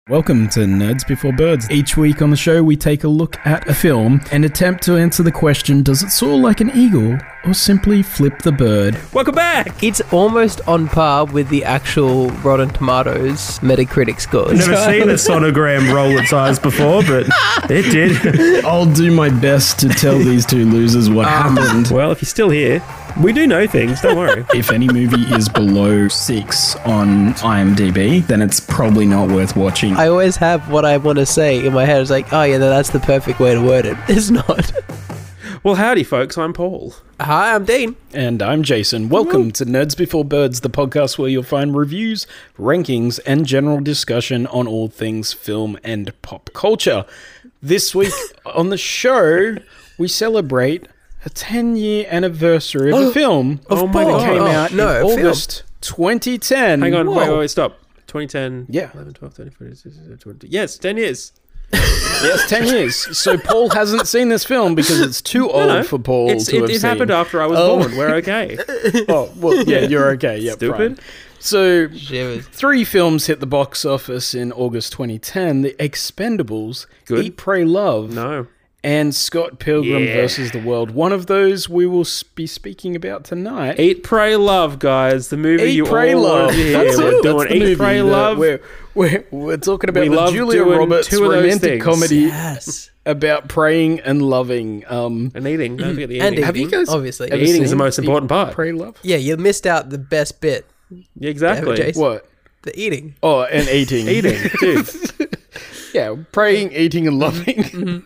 Welcome to Nerds Before Birds. Each week on the show, we take a look at a film and attempt to answer the question, does it soar like an eagle or simply flip the bird? Welcome back! It's almost on par with the actual Rotten Tomatoes Metacritic scores. I've never seen a sonogram roll its eyes before, but it did. I'll do my best to tell these two losers what happened. Well, if you're still here, we do know things, don't worry. If any movie is below 6 on IMDb, then it's probably not worth watching. I always have what I want to say in my head. It's like, oh yeah, that's the perfect way to word it. It's not. Well, howdy, folks. I'm Paul. Hi, I'm Dean. And I'm Jason. Welcome to Nerds Before Birds, the podcast where you'll find reviews, rankings, and general discussion on all things film and pop culture. This week on the show, we celebrate a 10-year anniversary of a film that came out in August 2010. Hang on, wait, stop. 2010, Yeah. 11, 12, 13, 14, 15, 20. Yes, 10 years. Yes, 10 years. So Paul hasn't seen this film because it's too old for Paul to have seen. It happened after I was born. We're okay. Oh, well, yeah, you're okay. Yeah, Stupid. Fine. So, Shivers. 3 films hit the box office in August 2010. The Expendables, Good. Eat, Pray, Love, No. and Scott Pilgrim vs. the World. One of those we will be speaking about tonight. Eat, Pray, Love, guys. The movie Eat, you Pray, all Love. wanted to hear. That's We're it. doing That's the Eat, movie Pray, that Love. We're talking about We the love Julia doing Roberts two of those romantic things. comedy Yes. about praying and loving. And eating. Don't forget the And eating. Have you guys obviously. ever Eating is the seen most important part. Pray, Love? Yeah, you missed out the best bit. Yeah, exactly. Jason. What? The eating. Oh, and eating. Eating, dude. Yeah, praying, eating, and loving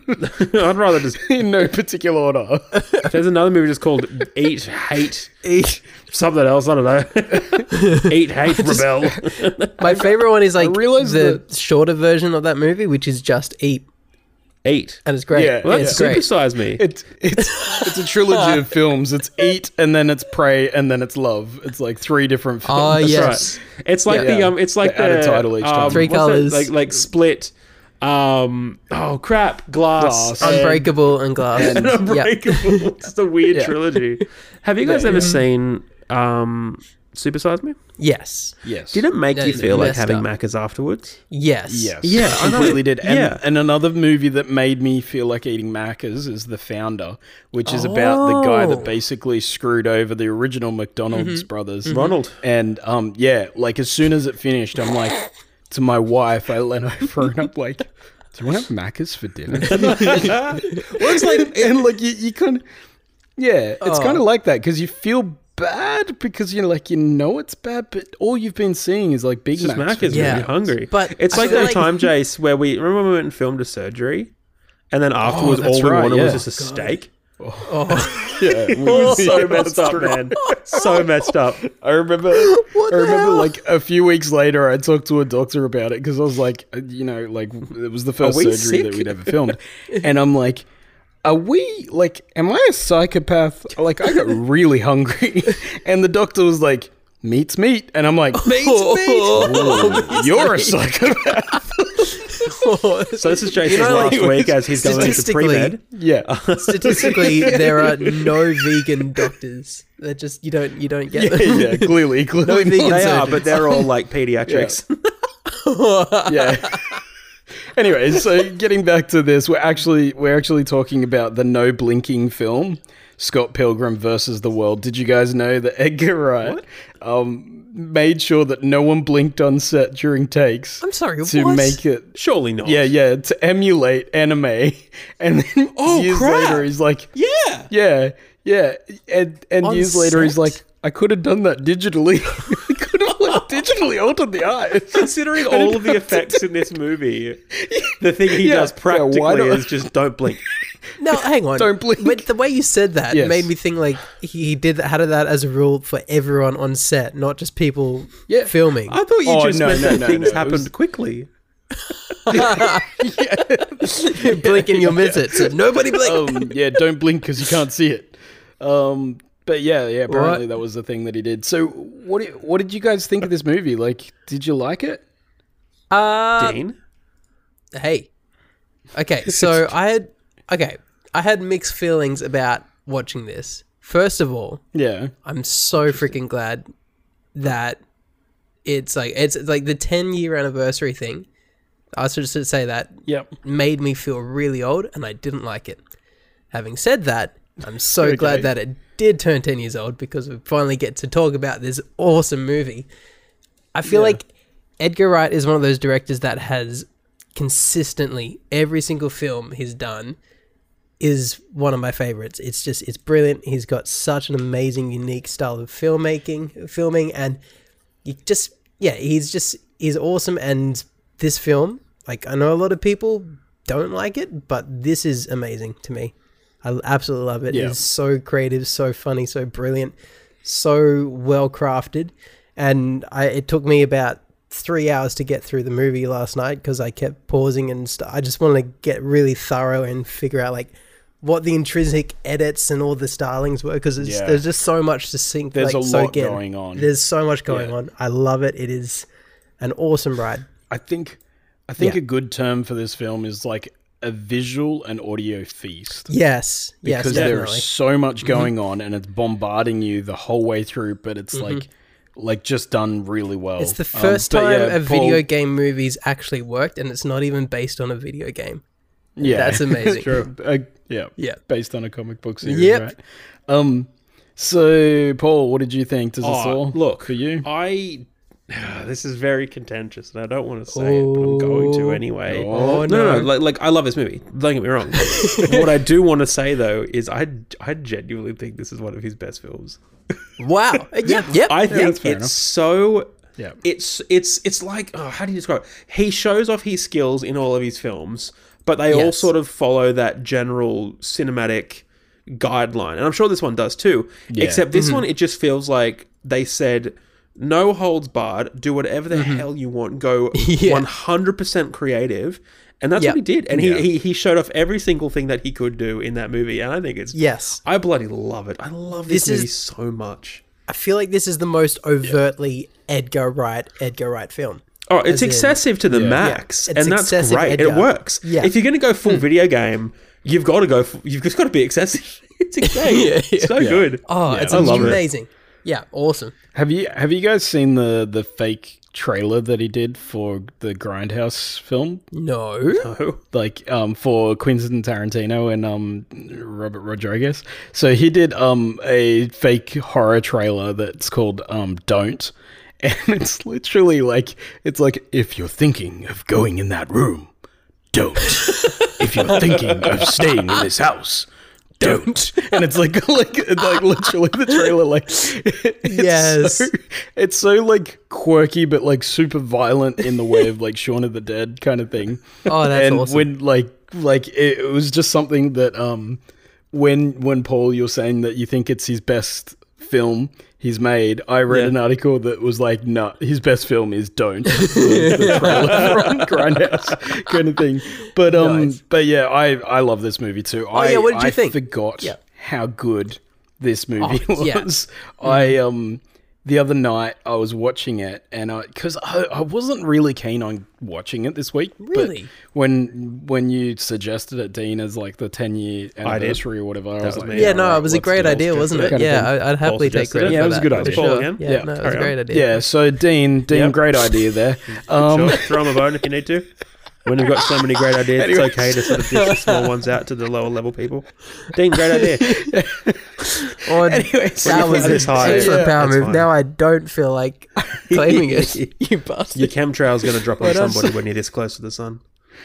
I'd rather just... in no particular order. There's another movie just called Eat, Hate, Eat. something else, I don't know. Eat, Hate, Rebel. My favorite one is like realized the shorter version of that movie, which is just Eat. Eat. And it's great. Yeah. Well, it's that's great. Supersize Me. It's a trilogy of films. It's Eat, and then it's Pray, and then it's Love. It's like 3 different films. Oh, That's yes. right. It's like Yeah. it's like They add a the title each time. 3 what's that? colours. like Split. Oh crap! Glass. Glass. Unbreakable and Glass. And Yep. Unbreakable. It's a weird Yeah. trilogy. Have you guys ever seen Supersize Me? Yes. Yes. Did it make No, you no, feel like messed having up. Macca's afterwards? Yes. Yes. Yeah, I know. completely did. And, Yeah. and another movie that made me feel like eating Macca's is The Founder, which is about the guy that basically screwed over the original McDonald's brothers. Ronald. And yeah, like as soon as it finished, I'm like, to my wife, I leant over and I'm like, do you want to have Macca's for dinner? Well, it's like, and like you kind of, yeah, it's kind of like that because you feel bad because you're like, it's bad, but all you've been seeing is like Big Just Macs. Macca's Yeah. really hungry. But it's I like feel that like- time, Jace, where we remember when we went and filmed a surgery, and then afterwards that's all we right, wanted yeah. was just a steak. Yeah, So messed up, man. So messed up. I remember like a few weeks later, I talked to a doctor about it because I was like, like it was the first we surgery that sick? we'd ever filmed. And I'm like, am I a psychopath? Like, I got really hungry. And the doctor was like, meat's meat. And I'm like, you're a psychopath. So this is Jason's like, last week as he's going into statistically- pre-med. Yeah. Statistically, there are no vegan doctors. They're just you don't get them. Yeah, clearly. vegan not. They are, surgeons. but they're all like pediatrics. Yeah. Anyway, so getting back to this, we're actually talking about the no blinking film, Scott Pilgrim versus the World. Did you guys know that Edgar Wright made sure that no one blinked on set during takes? I'm sorry, to what? make it. Surely not. Yeah, to emulate anime, and then years later he's like, yeah, and On years later he's set? like, I could have done that digitally. I could have digitally altered the eyes. Considering all of the effects in this movie, the thing he does why practically not? is just don't blink. No, hang on. Don't blink. But the way you said that Yes. made me think like he had that as a rule for everyone on set, not just people filming. I thought you just meant that things no, it happened was- quickly. Blink and you'll miss it. So nobody blink. Yeah, don't blink because you can't see it. But yeah, apparently that was the thing that he did. So what did you guys think of this movie? Like, did you like it? Dean? Hey. Okay, so I had mixed feelings about watching this. First of all, Yeah. I'm so freaking glad that it's like the 10-year anniversary thing. I should say that Yep. made me feel really old, and I didn't like it. Having said that, I'm so Okay. glad that it did turn 10 years old because we finally get to talk about this awesome movie. I feel like Edgar Wright is one of those directors that has consistently, every single film he's done is one of my favorites. It's brilliant. He's got such an amazing, unique style of filming, and he's awesome. And this film, like, I know a lot of people don't like it, but this is amazing to me. I absolutely love it. Yeah. It's so creative, so funny, so brilliant, so well crafted. And it took me about 3 hours to get through the movie last night because I kept pausing and I just wanted to get really thorough and figure out like what the intrinsic edits and all the stylings were, because there's just so much to sync. There's like, a so lot again, going on. There's so much going on. I love it. It is an awesome ride. I think Yeah. a good term for this film is like a visual and audio feast. Yes, Because yes, there definitely. is so much going on and it's bombarding you the whole way through, but it's like just done really well. It's the first but time yeah, a Paul- video game movie's actually worked, and it's not even based on a video game. Yeah, That's amazing. True. Yeah, based on a comic book series. Yep. Right? So Paul, what did you think? Does this all look for you? This is very contentious, and I don't want to say it, but I'm going to anyway. Oh, no. Like I love this movie. Don't get me wrong. What I do want to say though is I genuinely think this is one of his best films. Wow. Yep. I think that's fair it's enough. so. Yeah. It's like, how do you describe it? He shows off his skills in all of his films, but they all Yes. sort of follow that general cinematic guideline, and I'm sure this one does too. Yeah. Except this one, it just feels like they said, no holds barred, do whatever the hell you want, go 100% creative, and that's Yep. what he did. And Yeah. he showed off every single thing that he could do in that movie, and I think it's Yes. I bloody love it. I love this This is- movie so much. I feel like this is the most overtly Edgar Wright film. Oh, it's As in- excessive to the max, Yeah, it's and that's excessive great. Edgar. It works. Yeah. If you're going to go full video game, you've got to go. You've just got to be excessive. It's insane. It's so good. Oh, it's I love it. amazing. Yeah, awesome. Have you guys seen the fake trailer that he did for the Grindhouse film? No. Oh. Like for Quentin Tarantino and Robert Rodriguez. So he did a fake horror trailer that's called Don't. And it's literally like if you're thinking of going in that room, don't. If you're thinking of staying in this house, don't. And it's like literally the trailer, like Yes. it's so like quirky but like super violent in the way of like Shaun of the Dead kind of thing. Oh, that's and awesome. when like it was just something that when Paul, you're saying that you think it's his best film he's made, I read an article that was like, no, his best film is Don't, the trailer from Grindhouse kind of thing. But Nice. but yeah, I love this movie too. yeah, what did you think? I forgot Yeah. how good this movie yeah. was. The other night I was watching it, and because I wasn't really keen on watching it this week. Really? But when you suggested it, Dean, as like the 10-year anniversary or whatever, I was was like, me. Yeah, no, right, it was a let's great do it. idea, wasn't it? Kind of thing. Yeah, I'd happily take suggested credit it. Yeah, for it was a that, good for idea. sure. Paul again? Yeah, Yeah, no, it was a carry on. great idea. Yeah, so Dean, Yep. great idea there. Sure, throw him a bone if you need to. When you've got so many great ideas, Anyways. it's okay to sort of dish the small ones out to the lower level people. Dean, great idea. Oh, Anyways, that was this an high, extra yeah, power that's move. fine. Now I don't feel like claiming it. You bastard. Your chemtrail's going to drop on What else? somebody when you're this close to the sun.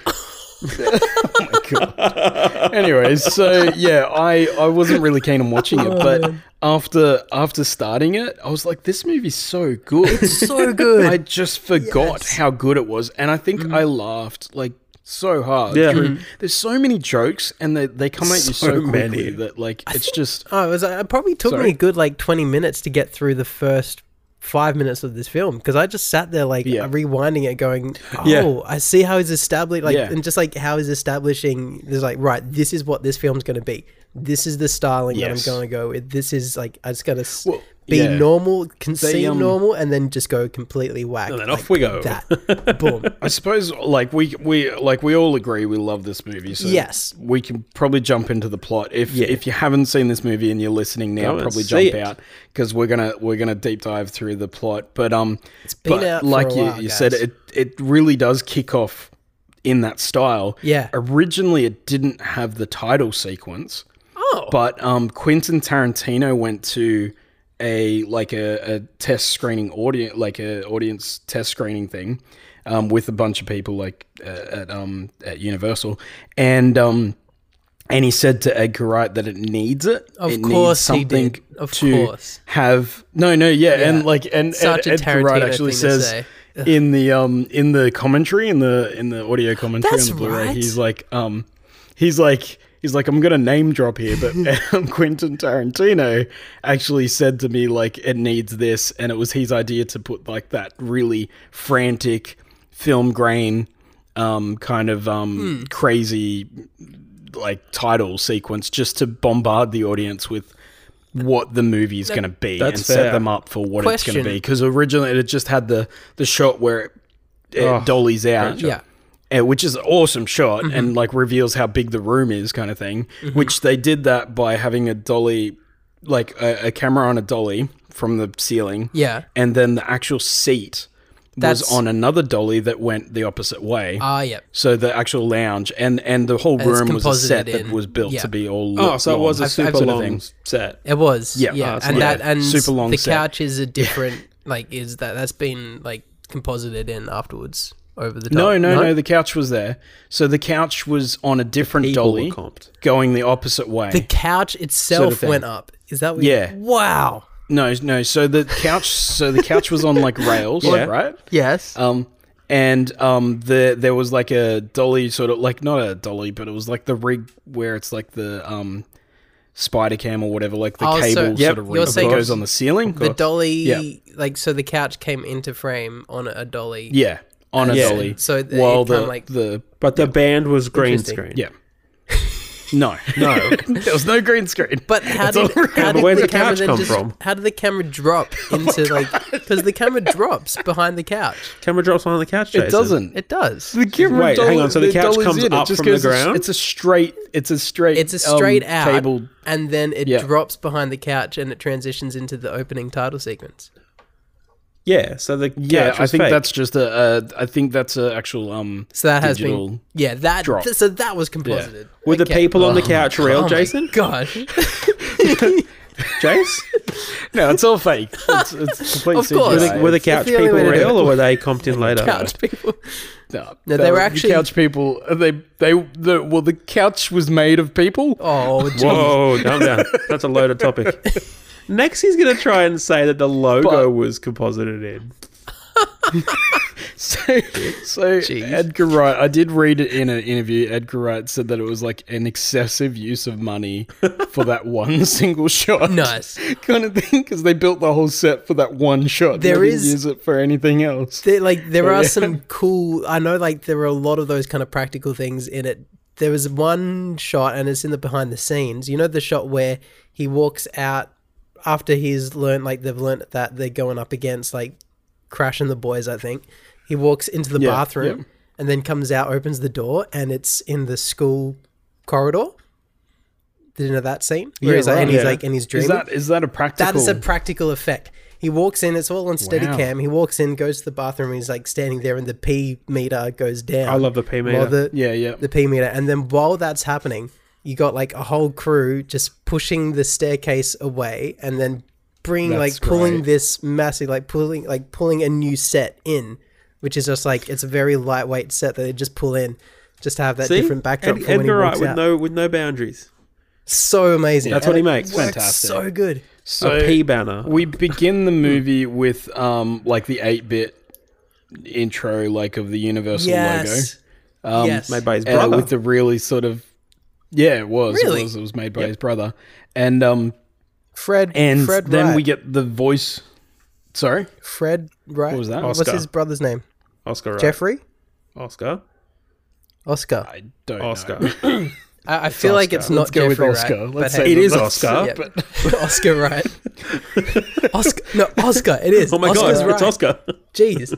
Oh my God. Anyways, so yeah, I wasn't really keen on watching it, but after starting it, I was like, this movie's so good. So good. I just forgot Yes. how good it was, and I think I laughed like so hard. Yeah. through- There's so many jokes, and they come at you so So quickly many. that like it's just Oh, it probably took Sorry? me a good like 20 minutes to get through the first 5 minutes of this film, because I just sat there like Yeah. rewinding it going, oh, Yeah. I see how he's established, like, Yeah. and just like how he's establishing, there's like, right, this is what this film's going to be. This is the styling Yes. that I'm going to go with. This is like, I just got to Well, be yeah. normal, seem um, normal, and then just go completely whack. And then like off we go. That. Boom. I suppose like we all agree we love this movie, so Yes. we can probably jump into the plot. If you haven't seen this movie and you're listening now, Go and probably see jump it. out because we're gonna deep dive through the plot. But been out for like a while, you said, guys. it really does kick off in that style. Yeah. Originally, it didn't have the title sequence. Oh. But Quentin Tarantino went to a test screening audience test screening thing with a bunch of people at Universal, and he said to Edgar Wright that it needs it. Of it course needs he did. Of course. Have and Such a Edgar Wright Tarantino actually thing to says say. in the commentary in the audio commentary That's on the Blu-ray, right. he's like, I'm going to name drop here, but Quentin Tarantino actually said to me, like, it needs this, and it was his idea to put, like, that really frantic film grain crazy, like, title sequence just to bombard the audience with what the movie is going to be and That's set fair. them up for what it's going to Question. be. Because originally it just had the shot where it dollies out. Yeah. Which is an awesome shot and like reveals how big the room is, kind of thing. Which they did that by having a dolly, like a camera on a dolly from the ceiling. Yeah. And then the actual seat was That's- on another dolly that went the opposite way. Yeah. So the actual lounge and the whole And it's room was a set composited that in. was built Yeah. to be all. Oh, so it was a I've super sort of long thing. set. It was. Yeah. Yeah. Oh, And yeah. that and Super long the set. couch is a different that's been like composited in afterwards over the top. No. The couch was there. So the couch was on a different People dolly were comped. going the opposite way. The couch Sort itself of thing. went up. Is that what Yeah. Wow. No. So the couch was on like rails, Yeah. right? Yes. There was like a dolly, sort of like, not a dolly, but it was like the rig where it's like the spider cam or whatever, like the Oh, so- cable Yep. sort of You're rig that saying goes on the ceiling. the dolly Yeah. so the couch came into frame on a dolly. Yeah, on a Yeah. dolly. So it while kinda the like- the But the band was green Interesting. screen. yeah. No, there was no green screen. But how It's all did, around. how did Where'd the the camera couch then come just, from? How did the camera drop into like because the camera drops behind the couch? Camera drops on the couch, Jason. It doesn't. It does. The camera Wait, hang on, so the couch dolly's comes in, it up just from the goes- ground? It's a straight. It's a straight out, cable. and then it Yeah. drops behind the couch, and it transitions into the opening title sequence. Yeah, so the couch Yeah, I was think fake. that's just I think that's a actual So that has digital been that. drop. So that was composited. Were the Okay. people on the Oh couch my- real, oh my Jason? Gosh, Jace? No, it's all fake. It's complete Of course. CGI. Were the It's couch the only people way to do real, it. or were they comped in later? couch people. No, No, they were the actually- couch people. The couch was made of people. Oh, geez. Whoa, calm down. That's a loaded topic. Next, he's going to try and say that the logo was composited in. So Edgar Wright, I did read it in an interview. Edgar Wright said that it was like an excessive use of money for that one single shot. Nice. Kind of thing, because they built the whole set for that one shot. There They didn't is- use it for anything else. There are yeah. some cool. I know, like there are a lot of those kind of practical things in it. There was one shot, and it's in the behind the scenes. You know the shot where he walks out after he's learned, like they've learned that they're going up against like Crash and the boys. I think he walks into the Yeah, bathroom yeah. and then comes out, opens the door, and it's in the school corridor. Did you know that scene? Where Yeah, he's like, right. and he's Yeah. like, and he's dreaming. Is that a practical? That is a practical effect. He walks in, it's all on Steadicam. He walks in, goes to the bathroom, and he's like standing there, and the P meter goes down. I love the P meter. While Yeah. the P meter. And then while that's happening, you got like a whole crew just pushing the staircase away and then bringing That's like pulling great. this massive, pulling a new set in, which is just like, it's a very lightweight set that they just pull in just to have that See? different backdrop for when he Edgar Wright walks with out. with no boundaries. So amazing. That's And what he it makes. works Fantastic. So good. So A P banner. we begin the movie with like the 8-bit intro, like of the Universal Yes. logo. Yes. Made by his brother. With the really sort of it was Really? it was made by his brother, and Fred then Wright. we get the voice. Sorry, Fred Wright. what was that? What's Oscar. his brother's name? Oscar Wright. Jeffrey? Oscar. Oscar. I don't Oscar. know. I feel like it's Oscar. not Let's go with Jeffrey Oscar. Wright. Let's but say hey, It is that's- Oscar. yeah, but- Oscar Wright. Oscar. No, Oscar. It is. Oh my Oscar's god, right. it's Oscar. Jeez.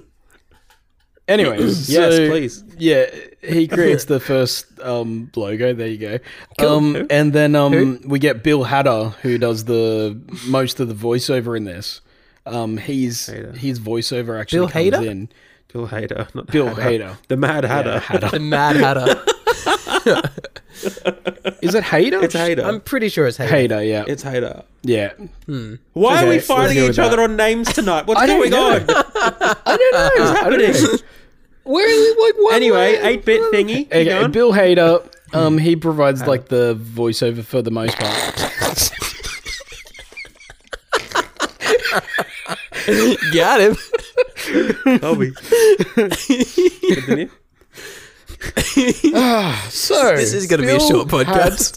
Anyways, Yes, so, please. Yeah, he creates the first logo. There you go. Cool. And then Who? we get Bill Hader, who does the most of the voiceover in this. His voiceover actually Bill comes Hader? in. Bill Hader. Not Bill Hader. Hader. The Mad Hatter. Yeah, Hatter. The Mad Hatter. Is it Hader? It's Hader. I'm pretty sure it's Hader. Hader, yeah. It's Hader. Yeah. Why are Okay, we let's fighting go with each other that. on names tonight? What's I don't going know. on? I don't know. What's happening? Where, like, what? Anyway, 8-bit thingy. Keep Okay, going. Bill Hader, he provides like the voiceover for the most part. Got him. Toby. Continue. So This is going to be a Bill short podcast.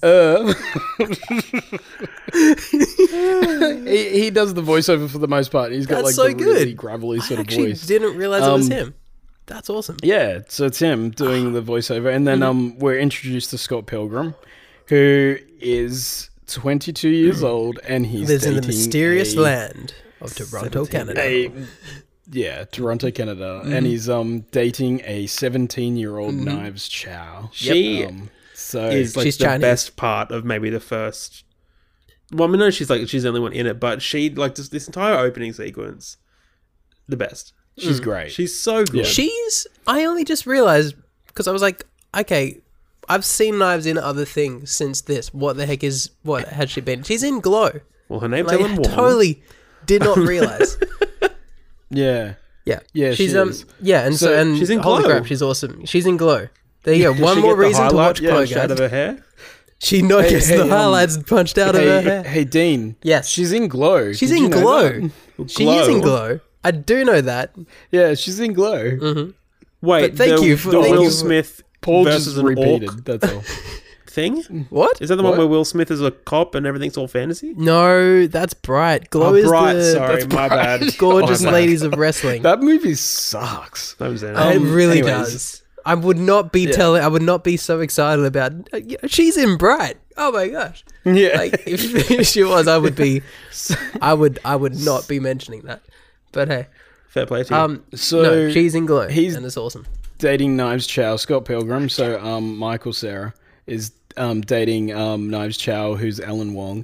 he does the voiceover for the most part. He's got That's like so the really good. gravelly sort I of actually voice. didn't realize it was him. That's awesome. Yeah, so it's him doing the voiceover, and then we're introduced to Scott Pilgrim, who is 22 years old, and he's Lives in the dating mysterious a- land of Toronto, Canada. Yeah, Toronto, Canada, and he's dating a 17-year-old Knives Chow. She So is like She's the Chinese. best part of maybe the first. Well, I mean, no, she's the only one in it, but she like this entire opening sequence, the best. she's great. She's so good. I only just realized, because I was like, okay, I've seen Knives in other things since this. What has she been? She's in Glow. Well, her name's Like, Ellen Wong. totally did not realize. Yeah. Yeah. Yeah, She's she is. yeah, and So, and she's in holy Glow. crap, she's awesome. She's in Glow. There you go. Does One she more get the reason to highlight watch Glow, punched out guys. of her hair. She not Hey, gets hey, the highlights punched out of her hair. Hey, Dean. Yes. She's in Glow. She's Did you in know Glow. that? She is in Glow. I do know that. Yeah, she's in Glow. Wait, But thank the, you for- the thank Will you. Smith Paul versus just an repeated. orc That's all. thing. What? Is that the one What? where Will Smith is a cop and everything's all fantasy? No, that's Bright. Glow is Bright. the Sorry, my bad. gorgeous My bad. ladies of wrestling. That movie sucks. That was it. It really anyways. does. I would not be I would not be so excited about. She's in Bright. Oh my gosh! Yeah. Like if she was, I would be. I would not be mentioning that. But hey, Fair play to you. So no, she's in Glow, he's- and it's awesome. dating Knives Chow, Scott Pilgrim. So Michael Cera is dating Knives Chow, who's Ellen Wong,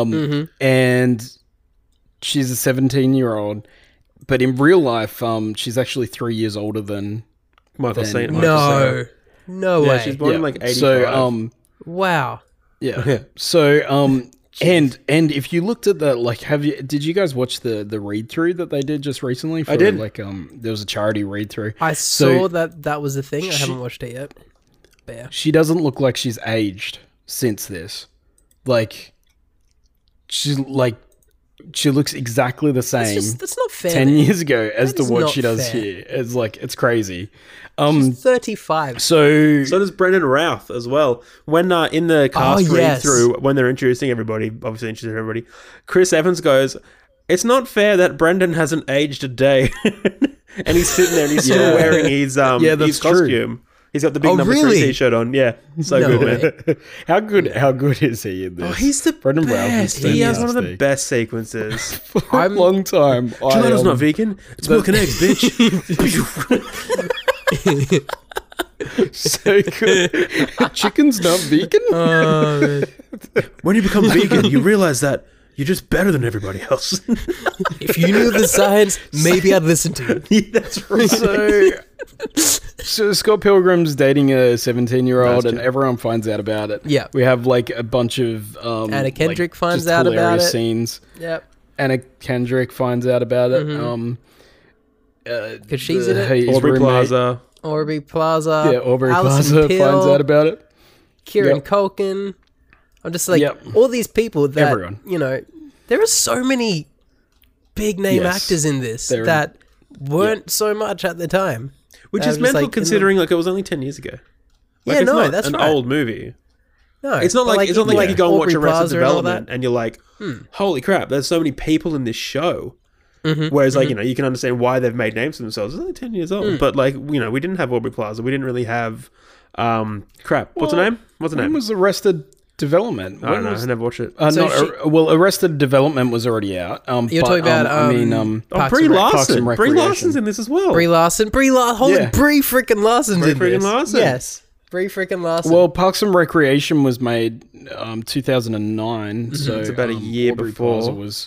and she's a 17-year-old. But in real life, she's actually 3 years older than. Michael then- Saint. No Yeah, way. she's born in like 85. So Wow. yeah. So and if you looked at that, like, did you guys watch the read through that they did just recently? For, did. Like there was a charity read through. I So- saw that was the thing. I haven't watched it yet. But yeah. She doesn't look like she's aged since this. Like, she looks exactly the same That's not fair. 10 man. years ago as That to is what not she does fair. here. It's like, it's crazy. She's 35. So does Brendan Routh as well. When in the cast read yes. through, when they're introducing everybody, obviously introducing everybody, Chris Evans goes, "It's not fair that Brendan hasn't aged a day," and he's sitting there and he's still wearing his that's his true. costume. He's got the big number really? 3 t-shirt on. Yeah, so No good, man. how good is he in this? Oh, he's the Brendan Routh is best. He has one of the fantastic. best sequences. For a long time. Gelato's not vegan. It's milk and eggs, bitch. So good. Chicken's not vegan? When you become vegan, you realize that you're just better than everybody else. If you knew the science, maybe I'd listen to you. Yeah, that's right. So Scott Pilgrim's dating a 17-year-old, Nice, and Jack. everyone finds out about it. Yeah. We have like a bunch of Anna Kendrick like, finds just out about hilarious it. scenes. Yep. Anna Kendrick finds out about it. Because she's in it. his Aubrey roommate- Plaza. Aubrey Plaza. Yeah, Aubrey Alison Plaza Pill, finds out about it. Kieran Yep. Culkin. I'm just like, Yep. all these people that, Everyone. you know, there are so many big name Yes. actors in this There are- that weren't so much at the time. Which I is was just mental like, considering like it was only 10 years ago. Like, Yeah, it's no, not that's an right. old movie. No, It's not but like it's not even like you go and watch Aubrey Arrested Plaza and all Development that. and you're like, holy crap, there's so many people in this show. Whereas like, you know, you can understand why they've made names for themselves. It's only 10 years old. But like, you know, we didn't have Aubrey Plaza. We didn't really have crap. What's her Well, name? What's her When name? was Arrested Development? I don't know. was- I never watched it. So Arrested Development was already out. You're talking about, Parks Brie and Rec. Parks Larson. and Brie Recreation. Larson's in this as well. Brie Larson. Holy Yeah. Brie freaking Larson's Brie in freaking this. Larson. Yes. Brie freaking Larson. Well, Parks and Recreation was made 2009, so It's about a year Aubrey before. Plaza was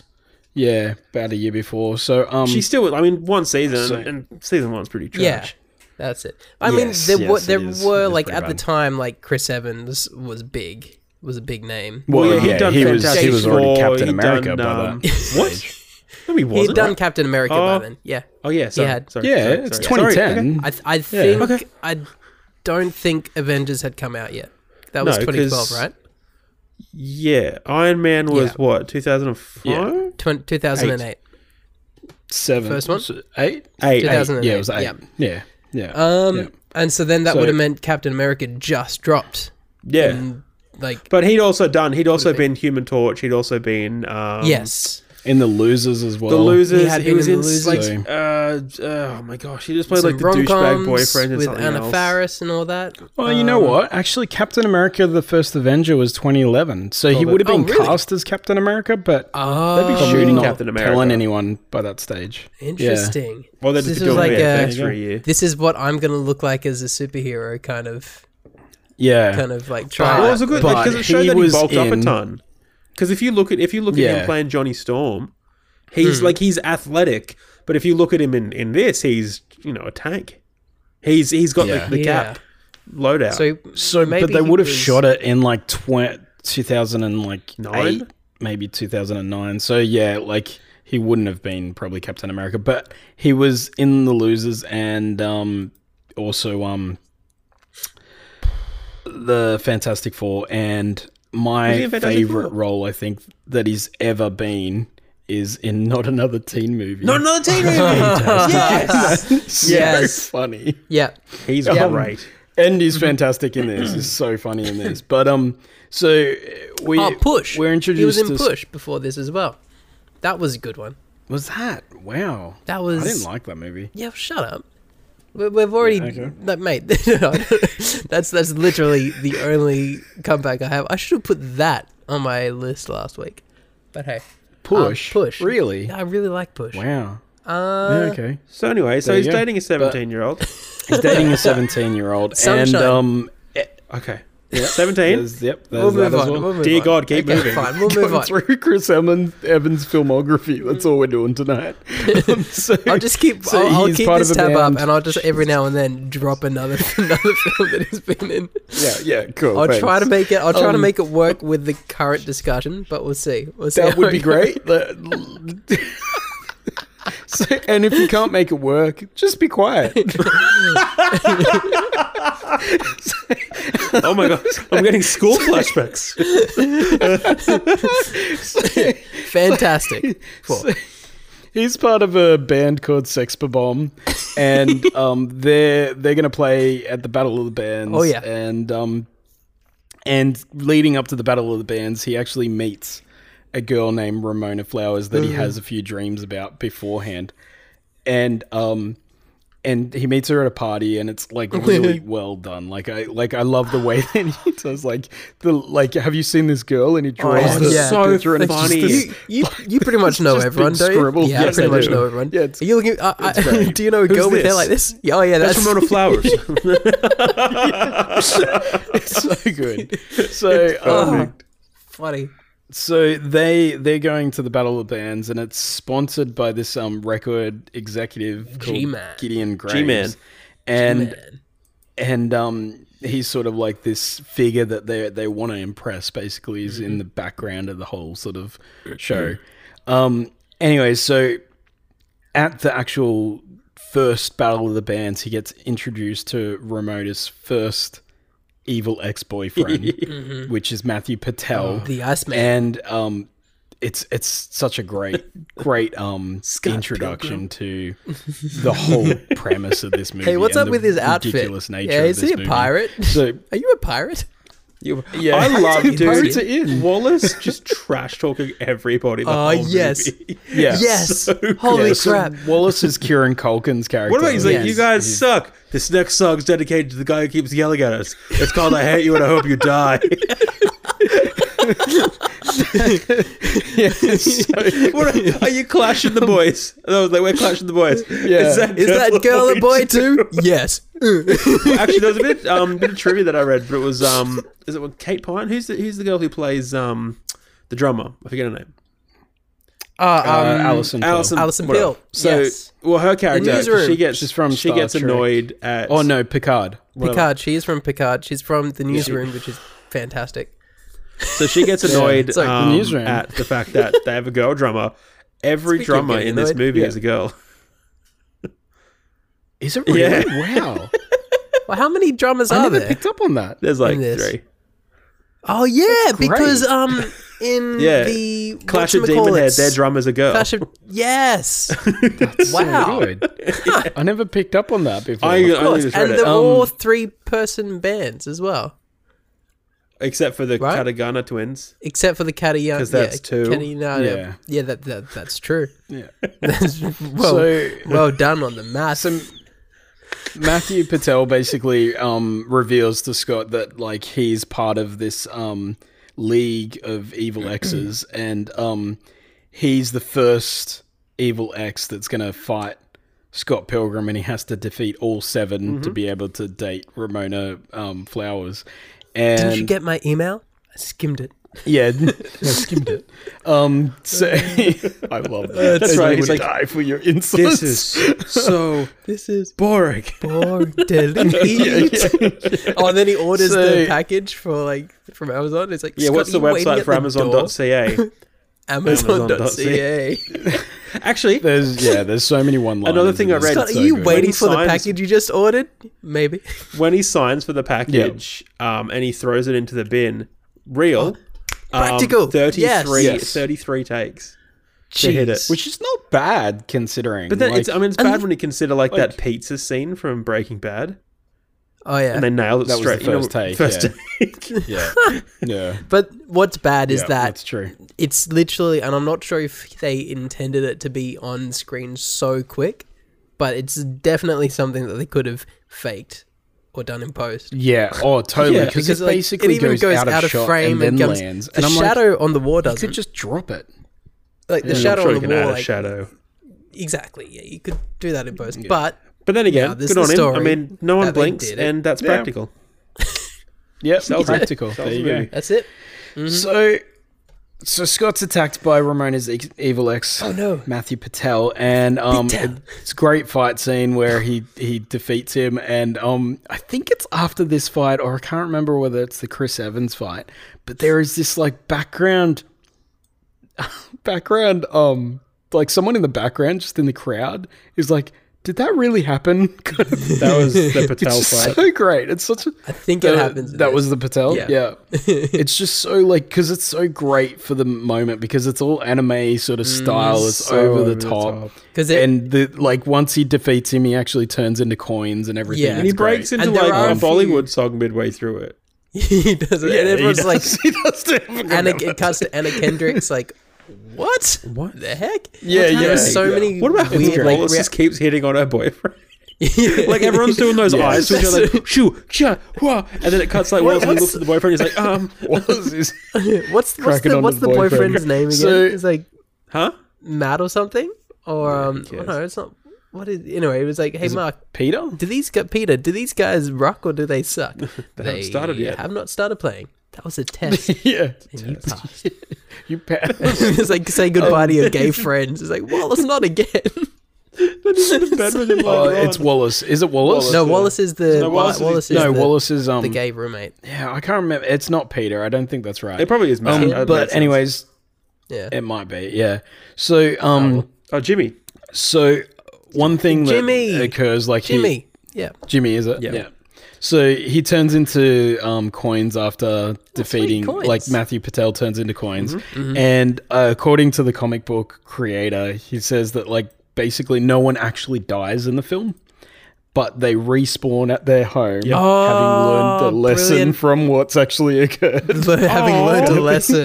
Yeah, about a year before. So She's still. I mean, one season, So- and season one's pretty trash. Yeah, that's it. I Yes, mean, yes, there it is. were It is like pretty at the bad. time, like Chris Evans was a big name. well, he'd yeah, done he was Fantastic already Four, Captain he'd America done, by that what? stage. No, he He wasn't. had done Captain America by Oh. then. Yeah, Oh yeah, sorry, had- sorry, Yeah, sorry, it's sorry. 2010. I think Okay. I don't think Avengers had come out yet. That was No, 2012, 'cause- right? Yeah, Iron Man was Yeah. what 2005. Yeah. 2008. Seven. First one? So, eight? 2008. Yeah, it was 8. Yeah. Yeah. Yeah. And so then that So- would have meant Captain America just dropped. Yeah, And, like, but he'd also been Human Torch. He'd also been yes. In the Losers as well. The Losers. He had been was in in The Losers. like oh my gosh, he just played Some like the douchebag rom-coms boyfriend and with something Anna else. Faris and all that. Well, you know what? Actually, Captain America: The First Avenger was 2011, so he but- would have been Oh, really? cast as Captain America, but Oh, They'd be probably shooting not Captain America. telling anyone by that stage. interesting. Well, they This just was doing like VFX a- for a year. This is what I'm going to look like as a superhero, kind of Yeah. like try. Well, it that. was a good But because it showed he that he was bulked up a in- ton. Because if you look at Yeah. him playing Johnny Storm, he's like he's athletic, but if you look at him in this, he's a tank. He's got Yeah. the cap loadout. So maybe but they he would have was- shot it in like 2008, Nine? maybe 2009. So yeah, like he wouldn't have been probably Captain America, but he was in The Losers and also the Fantastic Four. And Was he my in Fantastic favorite Four? role, I think, that he's ever been is in Not Another Teen Movie. Not another teen movie. Yes, so Yes. funny. Yeah. he's Yeah. great. And he's fantastic in this. He's so funny in this. But so we Push. We're introduced. He was in to Push before this as well. That was a good one. Was that? Wow. That was. I didn't like that movie. Yeah, shut up. We've already, Yeah, okay. like, mate. that's literally the only comeback I have. I should have put that on my list last week, but hey, Push. Push. Really? I really like Push. Wow. Yeah, okay. So anyway, There he's you go. dating a 17-year-old. He's dating a 17-year-old, and Sunshine. Okay, 17. there's, yep, We'll there's move that as on. well. We'll move Dear on. God, keep Okay, moving. Fine, we'll move Going on. through Chris Evans' filmography. That's all we're doing tonight. So- I'll just keep. so I'll he's keep part this of a tab up, band. and I'll just every now and then drop another film that he's been in. Yeah, cool. I'll try to thanks. make it. I'll try to make it work with the current discussion, but we'll see. We'll see. That how would it be goes. great. So, and if you can't make it work, just be quiet. Oh my God, I'm getting school flashbacks. Fantastic. Cool. He's part of a band called Sex Bomb, and they're gonna play at the Battle of the Bands. Oh, yeah. and leading up to the Battle of the Bands, he actually meets a girl named Ramona Flowers that he has a few dreams about beforehand, and he meets her at a party, and it's like really well done. Like I love the way that he does have you seen this girl? And he draws it's the so picture, and it's just funny. this- You pretty much know just everyone, big don't you? scribble. Yeah, I Yes, pretty I much do. know everyone. Yeah, it's- Are you looking? great. Do you know a Who's girl with hair this? like this? Yeah, oh yeah, That's that's Ramona Flowers. It's so good. So funny. so they're going to the Battle of the Bands, and it's sponsored by this record executive called G-Man. Gideon Graves. G-Man. And he's sort of like this figure that they want to impress. Basically, is in the background of the whole sort of show. Anyway, so at the actual first Battle of the Bands, he gets introduced to Ramona's first evil ex-boyfriend, which is Matthew Patel, The Iceman. and it's such a great introduction to the whole premise of this movie. Hey, what's and up the with his outfit? ridiculous nature Yeah, of is this he a movie. pirate? So Are you a pirate? yeah, I love, Pirates are dude. in. Wallace just trash talking everybody. The whole yes. movie. Yeah. Yes. So Holy Yeah, so crap. Wallace is Kieran Culkin's character. What about he's like, Yes. you guys suck. This next song's dedicated to the guy who keeps yelling at us. It's called I Hate You and I Hope You Die. What are you clashing the boys? And I was like, we're clashing the boys. Yeah. Is that girl a boy too? Yes. Actually, there was a bit of trivia that I read, but it was is it Kate Pine? Who's the girl who plays the drummer? I forget her name. Alison. Alison whatever. Pill. So, Yes. well, her character, Newsroom. She's from she Star gets Trek. annoyed at. Oh no, Picard. whatever. Picard. She is from Picard. She's from the Newsroom, which is fantastic. So she gets annoyed It's like the Newsroom. at the fact that they have a girl drummer. Every Speaking of drummer getting in this annoyed, movie yeah. is a girl. Is it really? Yeah. Wow. Well, how many drummers I are never there? picked up on that. There's like In this. 3. Oh yeah, great. because in Yeah. the Clash of Demon Head, their drummer's a girl. Clash of yes. That's Wow. so good. I never picked up on that before. I Of course. just read And it. they're all 3-person bands as well, Except for the Right? Katagana twins. except for the Katayana. 'Cause that's two. Yeah, that's true. Yeah. That's So- well done on the math. Matthew Patel basically reveals to Scott that like he's part of this league of evil X's, and he's the first evil X that's gonna fight Scott Pilgrim, and he has to defeat all 7 to be able to date Ramona Flowers. And Didn't you get my email? I skimmed it. yeah, I skimmed it. So I love that. That's They right. would He's like, die for your insults. This is so This is boring. boring. Oh, and then he orders So- the package from Amazon. It's like, Yeah, what's the Scott, are you waiting website at for the door? Amazon.ca? Amazon.ca. Actually, There's so many one-liners. Another thing I in this. read- Scott, It's are so you good. waiting When he for the signs- package you just ordered? Maybe. when he signs for the package and he throws it into the bin, real, Practical. 33, Yes. 33 takes to hit it. Jeez. Which is not bad considering. But then like, it's bad when you consider like that pizza scene from Breaking Bad, Oh yeah. and they nailed it That was straight. the you know, first take, First yeah. take. yeah, yeah, But what's bad is yeah, that that's true. it's literally, and I'm not sure if they intended it to be on screen so quick, but it's definitely something that they could have faked or done in post. Yeah, oh, totally. Yeah, Because Because it like, basically it even goes out of shot frame and then comes, lands. The And I'm shadow on the wall like, you doesn't. could just drop it. Like the I'm shadow sure on you the can add wall, a like, shadow. exactly. Yeah, you could do that in post, but But then again, No, this good on is him. the I story mean, no one that they blinks, did it. and that's Yeah. practical. Yep, Sells it. practical. Sells There you the go. movie. that's it. So Scott's attacked by Ramona's evil ex, Oh, no. Matthew Patel, and Patel. it's a great fight scene where he defeats him, and I think it's after this fight, or I can't remember whether it's the Chris Evans fight, but there is this like background, like someone in the background, just in the crowd, is like, did that really happen? That was the Patel It's fight. so great. It's such a. I think it happens in That this. was the Patel. Yeah. Yeah. It's just so like because it's so great for the moment because it's all anime sort of style. It's So over the top. because And the like once he defeats him, he actually turns into coins and everything. Yeah. And he It's breaks great. into And there like are a a few- Bollywood song midway through it. he does it, Yeah, and everyone's like, he does do it. Anna, it cuts to Anna Kendrick's like, what? What? The heck? Yeah, yeah. There's so yeah. many. What about weird, weird, like, Wallace just keeps hitting on her boyfriend? Like like everyone's doing those Yeah. eyes to each other, like, shoo, cha, wah, and then it cuts like Wallace and he looks at the boyfriend. He's like, Wallace is what's cracking on what's the the boyfriend. boyfriend's name again? So- It's like huh? Matt or something, or who cares? no, it's not. What is? Anyway, it was like, hey Is it Mark, Peter. Peter, do these guys rock or do they suck? They haven't started yet. Have not started playing. That was a test, Yeah, and you passed. you passed. It's like say goodbye to your gay friends. It's like, well, it's not again. Then he's in bed with him Oh, later it's on. Wallace. Is it Wallace? No, yeah. Wallace is the No, Wallace is- Wallace is No, the, Wallace is the gay roommate. Yeah, I can't remember. It's not Peter. I don't think that's right. It probably is Matt. That makes But sense. anyways, Yeah. it might be. Yeah. So Oh, Jimmy. so one thing Jimmy. that occurs like Jimmy. Yeah. Jimmy is it? Yeah. So he turns into coins after defeating, coins. like Matthew Patel turns into coins, Mm-hmm. and according to the comic book creator, he says that like basically no one actually dies in the film, but they respawn at their home, having learned the lesson brilliant. from what's actually occurred. Having learned a lesson.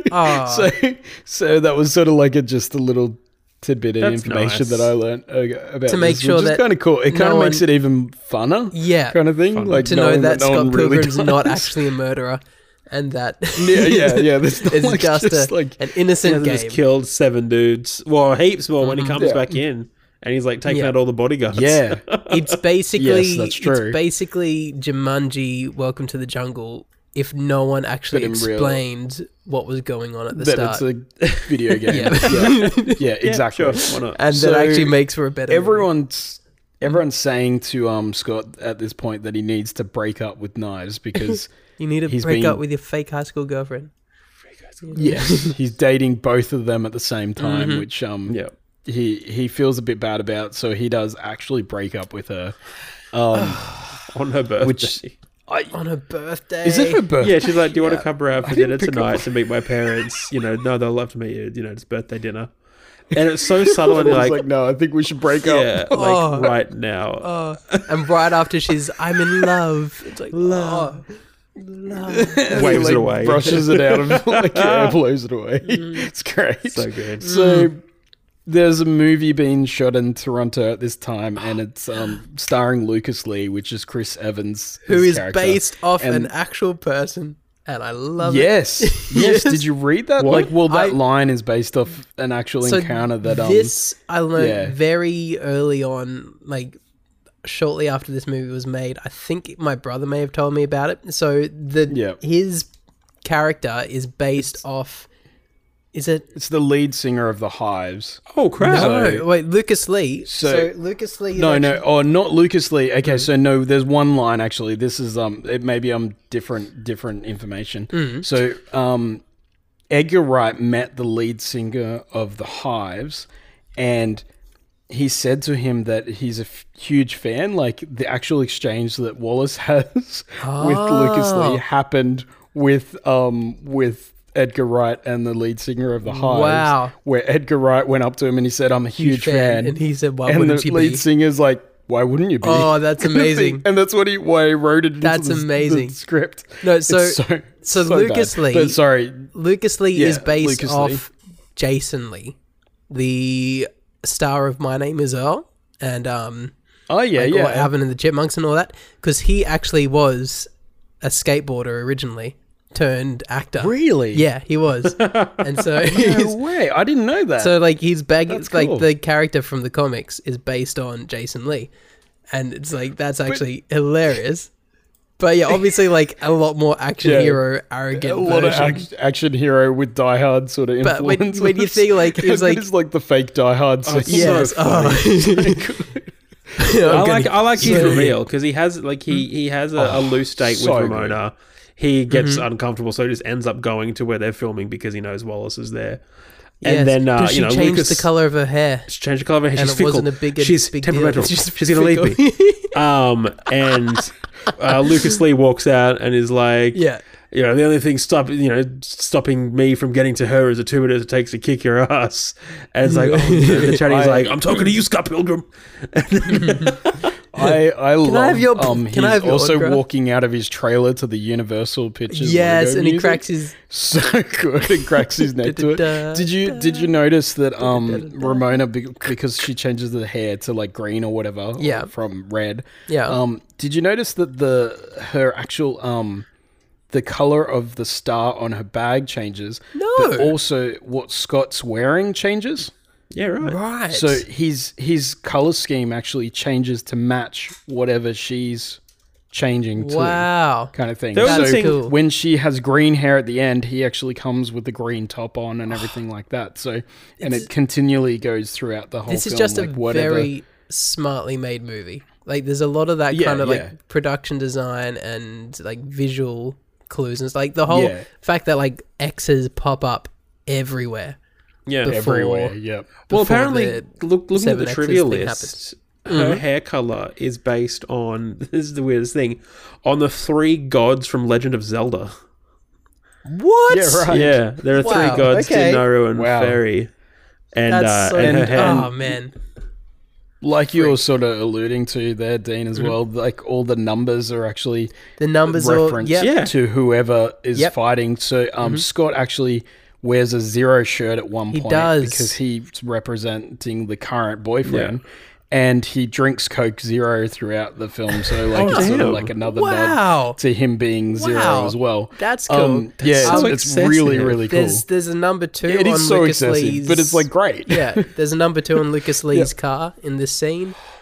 So, so that was sort of like just a little tidbit of That's information nice. that I learned about To make this, sure which is that kind of cool. It no kind of makes one- it even funner, Yeah. kind of thing. Like To know knowing that no Scott one really Pilgrim's not dies. actually a murderer, and that yeah. There's not it's like just, like an He innocent hasn't game. just killed 7 dudes. Well, heaps more when he comes Yeah. back in. And he's like taking Yeah. out all the bodyguards. It's basically Yes, that's true. It's basically Jumanji: Welcome to the Jungle if no one actually But in real- explained what was going on at the That start. it's a video game. Yeah. Yeah, exactly. Sure, why not? And So that actually makes for a better movie. Everyone's saying to Scott at this point that he needs to break up with Knives because You need to he's break been- up with your fake high school girlfriend. yes, he's dating both of them at the same time, Mhm. which Yeah. he feels a bit bad about. So he does actually break up with her. On her birthday. Which On her birthday. is it her birthday? Yeah, she's like, do you want Yeah. to come around for I didn't dinner pick up tonight to meet my parents? No, they'll love to meet you. It's birthday dinner. And it's so subtle and you're I was like, no, I think we should break up. yeah, Oh. right now. Oh, and right after she's, I'm in love. It's like, love. Waves it away. brushes it out of like air, blows it away. It's great. So good. So there's a movie being shot in Toronto at this time, and it's starring Lucas Lee, which is Chris Evans, Who his is character. based off And- an actual person. And I love it. Yes, Yes. Did you read that? What? That line is based off an actual So encounter that this I learned yeah. very early on, like shortly after this movie was made. I think my brother may have told me about it. So his character is based off. Is it? it's the lead singer of the Hives. Oh, crap. So- Wait, Lucas Lee. So- Lucas Lee. Is No, actually- not Lucas Lee. Okay, so no, there's one line actually. This is it maybe different information. So Edgar Wright met the lead singer of the Hives, and he said to him that he's a huge fan. Like the actual exchange that Wallace has with Lucas Lee happened with Edgar Wright and the lead singer of the Hives. Wow. Where Edgar Wright went up to him and he said, "I'm a huge fan," And he said, "Why and wouldn't the you lead be?" singer's like, "Why wouldn't you be?" Oh, that's amazing. And that's why he wrote it into That's the amazing. script. No, It's so Lucas bad. Lee- But sorry, Lucas Lee Yeah, is based Lucas off Jason Lee, the star of My Name Is Earl, and oh yeah, or yeah. Alvin and the Chipmunks and all that, because he actually was a skateboarder originally turned actor. Really? Yeah, he was, and so No he's, way. I didn't know that. so like he's That's cool. like the character from the comics is based on Jason Lee, and it's like that's actually hilarious. But yeah, obviously like a lot more action Yeah. hero arrogant a lot of version. action hero with Die Hard sort of But when influence. you think like it was like it's like the fake Die Hard. it's scene. yes, so funny. I like his So- reveal because he has he has a loose date so with good. Ramona. He gets uncomfortable, so he just ends up going to where they're filming because he knows Wallace is there. Yes, And then 'cause she changed Lucas the color of her hair. She changed the color of her hair. And She's it fickle. wasn't a big She's deal. temperamental. It's just She's gonna leave me. fickle. And Lucas Lee walks out and is like, Yeah. the only thing stopping me from getting to her is the 2 minutes it takes to kick your ass. And it's like, the chatty's like, I'm talking to you, Scott Pilgrim. I love. I have your- he's can I have your also autograph? walking out of his trailer to the Universal Pictures. Yes, logo and he music. cracks his. So good, and cracks his neck to it. Did you notice that Ramona, because she changes the hair to like green or whatever, Yeah. from red. Yeah. Did you notice that her actual the color of the star on her bag changes? No. but also what Scott's wearing changes. Yeah, right. Right. So his color scheme actually changes to match whatever she's changing to. Wow. Kind of thing. That was So the thing- cool. when she has green hair at the end, he actually comes with the green top on and everything like that. So and it continually goes throughout the whole This film. is just like a whatever. very smartly made movie. Like, there's a lot of that Yeah, kind of yeah. like production design and like visual clues, and it's like the whole Yeah. fact that like X's pop up everywhere. Yeah. Before- everywhere. Yep. Well, before apparently, the looking at the 7Xs trivia thing list, her hair color is based on, this is the weirdest thing, on the 3 gods from Legend of Zelda. What? Yeah, right. Yeah, there are 3 Wow, gods, okay. Dinaru and Wow. Fairy. And, That's so. and her hair. Oh man. Like you were sort of alluding to there, Dean, as well. Like all the numbers are actually The numbers are. reference Yeah. Yeah. to whoever is Yep. fighting. So Scott actually wears a Zero shirt at one He point does. because he's representing the current boyfriend. And he drinks Coke Zero throughout the film, so like it's sort of damn. like another Wow. nod to him being Zero Wow. as well. That's cool. Yeah, so it's excessive. really really cool. There's a number 2 It on is so Lucas excessive, Lee's. but it's like great. Yeah, there's a number 2 on Lucas Lee's car in this scene.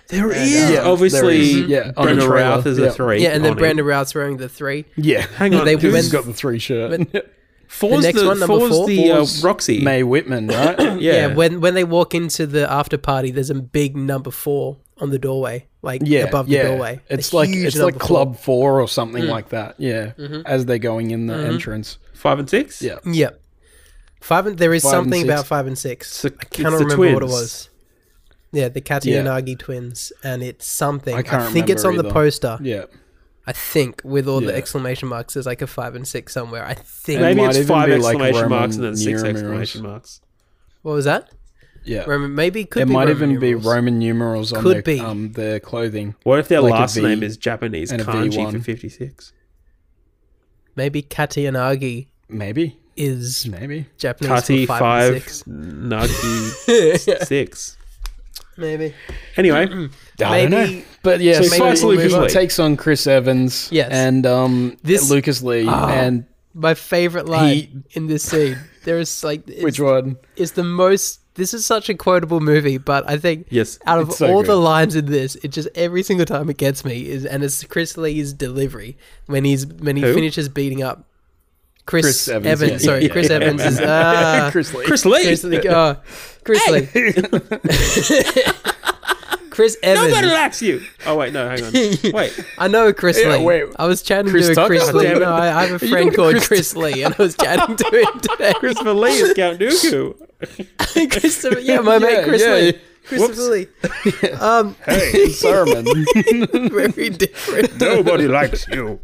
There And, is. Yeah, Obviously, there is. Yeah, on the Brandon trailer. Routh is Yeah. a 3. Yeah, and then on it. Brandon Routh's wearing the 3. Yeah. Hang on. They Because went- he's got the 3 shirt. Four's next the, one, number four's 4? the Four's Roxy. Mae Whitman, right? Yeah. when they walk into the after party, there's a big number 4 on the doorway, like Yeah, above the doorway. It's A like huge it's like number 4. Club 4 or something like that. Yeah, as they're going in the entrance. 5 and 6? Yeah, Yep. There is 5 and something 6. about 5 and 6. So I cannot it's the remember what it twins. was. Yeah, the Katayanagi twins, and it's something. I can't think it's on remember the either. poster. yeah. I think with all the Yeah. exclamation marks, there's like a 5 and 6 somewhere. I think. It Maybe might it's even 5 be like exclamation Roman marks and then 6 numerals. exclamation marks. What was that? Yeah. Maybe it could It be might Roman even be numerals. Roman numerals on Could their, be. their clothing. What if their Like a last V name is Japanese and a kanji V1. for 56? Maybe Katayanagi Maybe. is Maybe. Japanese Kati for 5 5, and 6. Nagi 6. Maybe. Anyway, I don't Maybe- know. But yeah, So so fights he Lucas Lee. takes on Chris Evans Yes. and This- Lucas Lee. And My favorite line in this scene. There is like which one? It's the most. This is such a quotable movie, but I think yes. out of It's so all good. the lines in this, it just every single time it gets me it's Chris Lee's delivery when he Who? finishes beating up Chris Evans, Evans. yeah. Sorry, Yeah, Chris yeah, Evans is Chris Lee. Chris Lee. Chris Lee. Chris Lee. Chris Nobody Evans. likes you. Oh, wait, no, hang on. Wait. I know Chris Yeah, Lee. wait. I was chatting Chris to Tucker? Chris Oh, Lee. damn it. No, I have a You friend got called Chris- Chris Lee, and I was chatting to him today. Christopher Lee is Count Dooku. Christopher, yeah, my mate Chris yeah. Lee. Christopher Lee. Hey, Saruman. Very different. nobody likes you.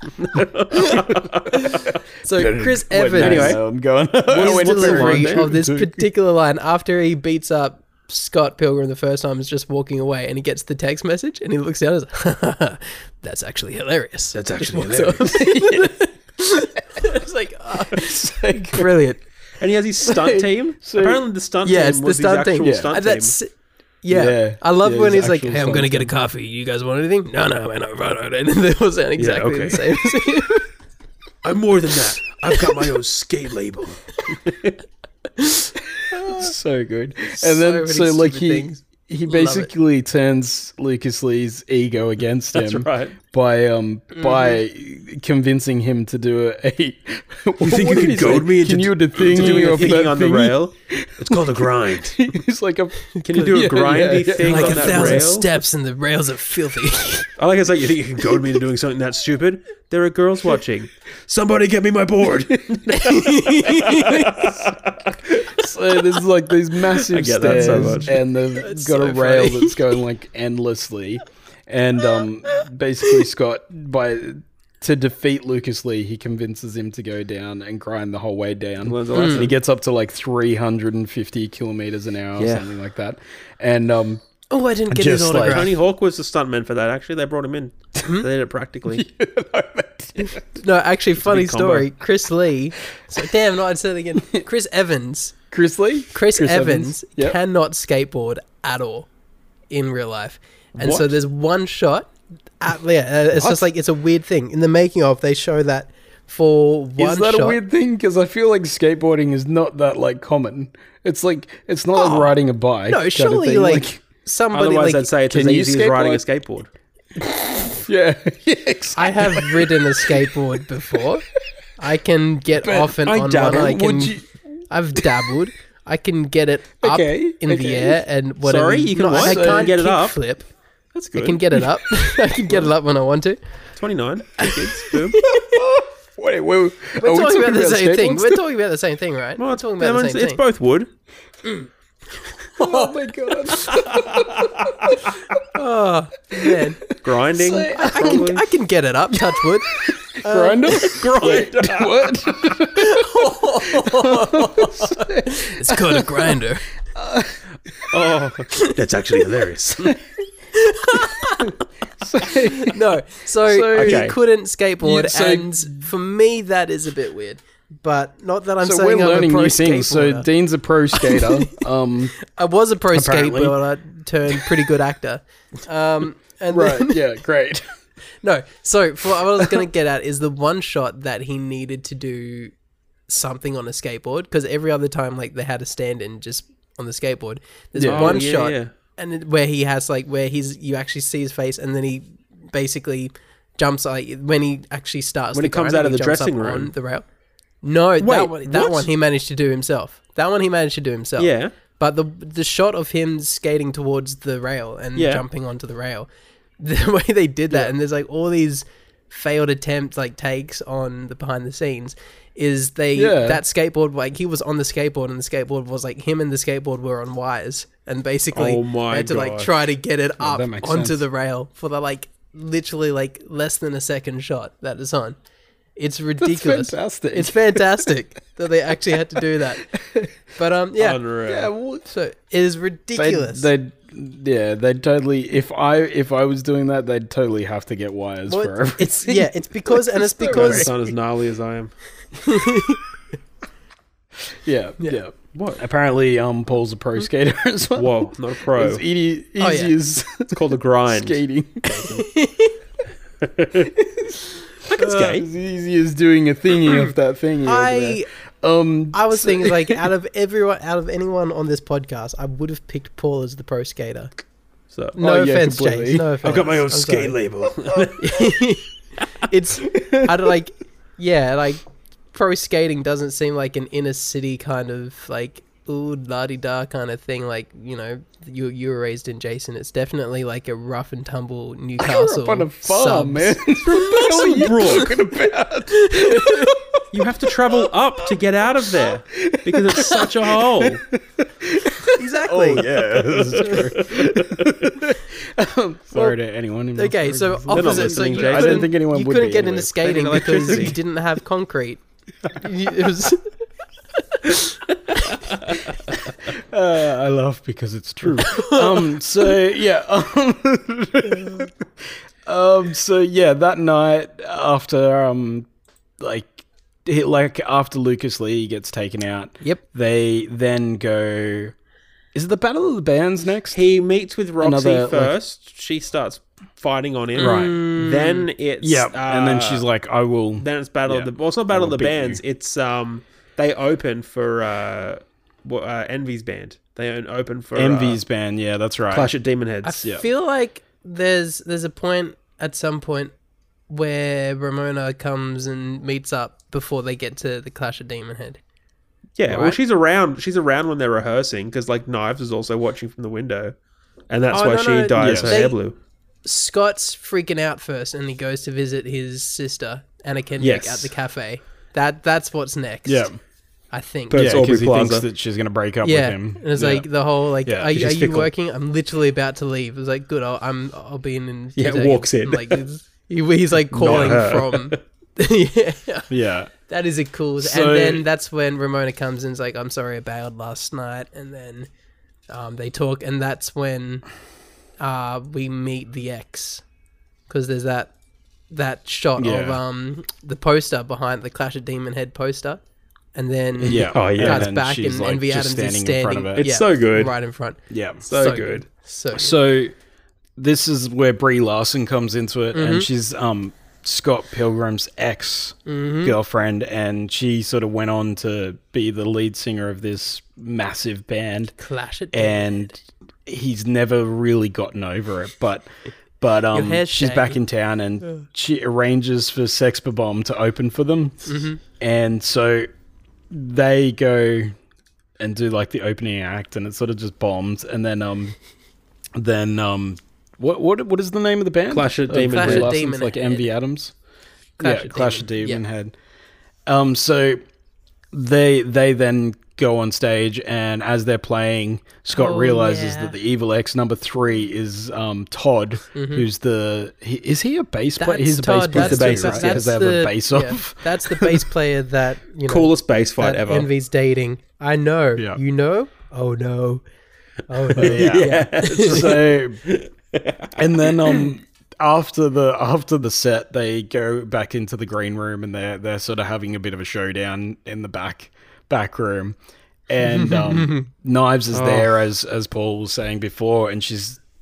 So Chris Wait, Evans, no, Anyway. no, I'm going. his what's the delivery line? of this particular line after he beats up Scott Pilgrim the first time is just walking away, and he gets the text message, and he looks down and is "That's actually hilarious." That's Just actually walks off. It's like, oh, brilliant. And he has his stunt team. Apparently, the stunt Yeah, team it's the was his stunt team. actual Yeah. stunt And team. that's yeah. Yeah. I love Yeah, when his he's like, actual "Hey, I'm gonna stunt get a team. coffee. You guys want anything?" No, man, no. And they all sound exactly okay. the same as him. I'm more than that. I've got my own skate label. So good. And So then many so like stupid he things. he Love it. basically turns Lucas Lee's ego against That's him right. by convincing him to do a You think you can goad me into can you do the thing doing a of thingy that on the thingy? rail? It's called a grind. He's like a Can you do a Yeah, grindy yeah. thing Like on 1,000 that rail? steps, and the rails are filthy. I like it's like, you think you can goad me into doing something that stupid? There are girls watching. Somebody get me my board. So there's like these massive I get that stairs, so much. and they've got so a rail funny. that's going like endlessly. And basically, Scott, to defeat Lucas Lee, he convinces him to go down and grind the whole way down. Learns a lesson. And he gets up to like 350 kilometers an hour or Yeah. something like that. And Oh, I didn't get his Just like- autograph. Tony Hawk was the stuntman for that, actually. They brought him in. They did it practically. No, actually, funny big combo. story. Chris Lee. So, damn, no, I'd say it again. Chris Evans. Chris Lee, Chris Evans Yep. cannot skateboard at all in real life. And so What? there's one shot. It's just like, it's a weird thing. In the making of, they show that for one Is that shot. a weird thing? Because I feel like skateboarding is not that like common. It's like it's not like riding a bike. No, kind of surely thing. like somebody Otherwise, like I'd say it's as can you easy as riding a skateboard? skateboard. yeah, yeah, exactly. I have ridden a skateboard before. I can get off and I on dabble. one. I can, Would you- I've dabbled. I can get it up Okay, in the okay. air and whatever. Sorry, you can no, what? I can't Get it up? flip. That's I good. can get it up. I can get it up when I want to. 29. Two kids. Boom. Wait, We're are we talking about the same thing. skateboards We're still? talking about the same thing, right? Well, We're talking about the same it's thing. both wood. Oh my god! Oh man, Grinding. I can get it up. Touch wood. Grinder, Grinder. What? It's called a grinder. Oh, that's actually hilarious. No, so Okay. he couldn't skateboard, Yeah, so- and for me that is a bit weird. But not that I'm So saying we're I'm learning a pro new things. So skateboarder. Dean's a pro skater. I was a pro Apparently. skateboarder turned pretty good actor. And right? then, Yeah, great. no, so for what I was going to get at is the one shot that he needed to do something on a skateboard, because every other time like they had a stand-in just on the skateboard. There's Yeah. one Oh, yeah, shot yeah. where he has like where you actually see his face, and then he basically jumps like when he actually starts When to he comes go, out of he the jumps dressing up room. on the rail. No, that Wait, one what? he managed to do himself. That one he managed to do himself. Yeah. But the shot of him skating towards the rail and Yeah. jumping onto the rail, the way they did that, and there's like all these failed attempts, like takes on the behind the scenes, is that skateboard, like he was on the skateboard and the skateboard was like him and the skateboard were on wires, and basically Oh my they had to like gosh. try to get it up that makes onto sense. the rail for the like literally like less than a second shot that is on. It's ridiculous. fantastic. It's fantastic that they actually had to do that. But yeah, Unreal. Yeah, well, so it is ridiculous. they'd totally. If I was doing that, they'd totally have to get wires Well, for everything. it's because and it's It's because not as gnarly as I am. yeah. What? Apparently, Paul's a pro skater as well. Whoa, not a pro. As easy Oh, yeah. as It's called a grind. skating. I can skate. As easy as doing a thingy of that thingy. I was thinking like out of anyone on this podcast, I would have picked Paul as the pro skater. So No yeah, offense, completely. James. No offense. I've got my own I'm skate sorry. label. It's I don't like like pro skating doesn't seem like an inner city kind of like ooh la di da kind of thing. Like you were raised in Jason. It's definitely like a rough and tumble I grew Newcastle. up on a farm, subs. man. What are you talking about? You have to travel up to get out of there because it's such a hole. Exactly. yeah, this is true. Sorry to anyone. in Okay, so Australia. opposite. So listening, you Jason. I didn't think anyone you would couldn't be get anyway. into skating They need because electricity. you didn't have concrete. It was I laugh because it's true. So yeah. So yeah, that night after after Lucas Lee gets taken out, Yep. they then go. Is it the Battle of the Bands next? He meets with Roxy Another, like- first. She starts fighting on him. Right. Then it's Yeah, and then she's like, "I will." Then it's Battle of Yeah. the. Well, it's not Battle I of will the beat Bands. you. It's they open for Envy's band. They open for Envy's band. Yeah, that's right. Clash at Demon I Heads. Yeah. feel like there's a point at some point where Ramona comes and meets up before they get to the Clash of Demon Head. Yeah, well, Right. she's around. She's around when they're rehearsing because like Knives is also watching from the window, and that's Oh, why no, she no, dyes yes. her They- hair blue. Scott's freaking out first, and he goes to visit his sister Anna Kendrick Yes. at the cafe. That's what's next. Yeah, I think. But- yeah, it's Aubrey because he Plaza. thinks that she's gonna break up Yeah, with him. and it's Yeah. like the whole like, Yeah, are you she's fickle. working? I'm literally about to leave. It's like, good. I'll be in. Yeah, 2 seconds. walks in. Like he's like calling her. from. Yeah, yeah. that is a cool. So- and then that's when Ramona comes in. And's like, I'm sorry, I bailed last night. And then they talk, and that's when we meet the ex, because there's that shot Yeah. of the poster behind the Clash of Demon Head poster, and then Yeah. Oh, yeah. cuts And back, she's, and like, Envy just Adams is standing in front standing. of it. It's so good. right in front. Yeah. So good. So good. So this is where Brie Larson comes into it, and she's Scott Pilgrim's ex girlfriend, and she sort of went on to be the lead singer of this massive band, Clash of Demon and he's never really gotten over it. But hair's she's shaggy. back in town, and she arranges for Sex Bomb to open for them, and so they go and do like the opening act, and it sort of just bombs, and then what is the name of the band? Clash of Demon Clash Brie of Larson's, Demon like Head. MV Adams. Clash Yeah, of Clash of Demon, Demon yeah. Head. So they then go on stage, and as they're playing, Scott Oh, realizes yeah. that the evil ex number 3 is Todd, who's is he a bass player? He's a bass Todd, player, the bass, right? right? Because they have a bass yeah, off. that's the bass player that Coolest bass fight that ever. Envy's dating. I know. Yeah. You know? Oh no. Oh no. Yeah. So, and then after the set, they go back into the green room, and they're sort of having a bit of a showdown in the back room, and Knives is there as Paul was saying before, and she's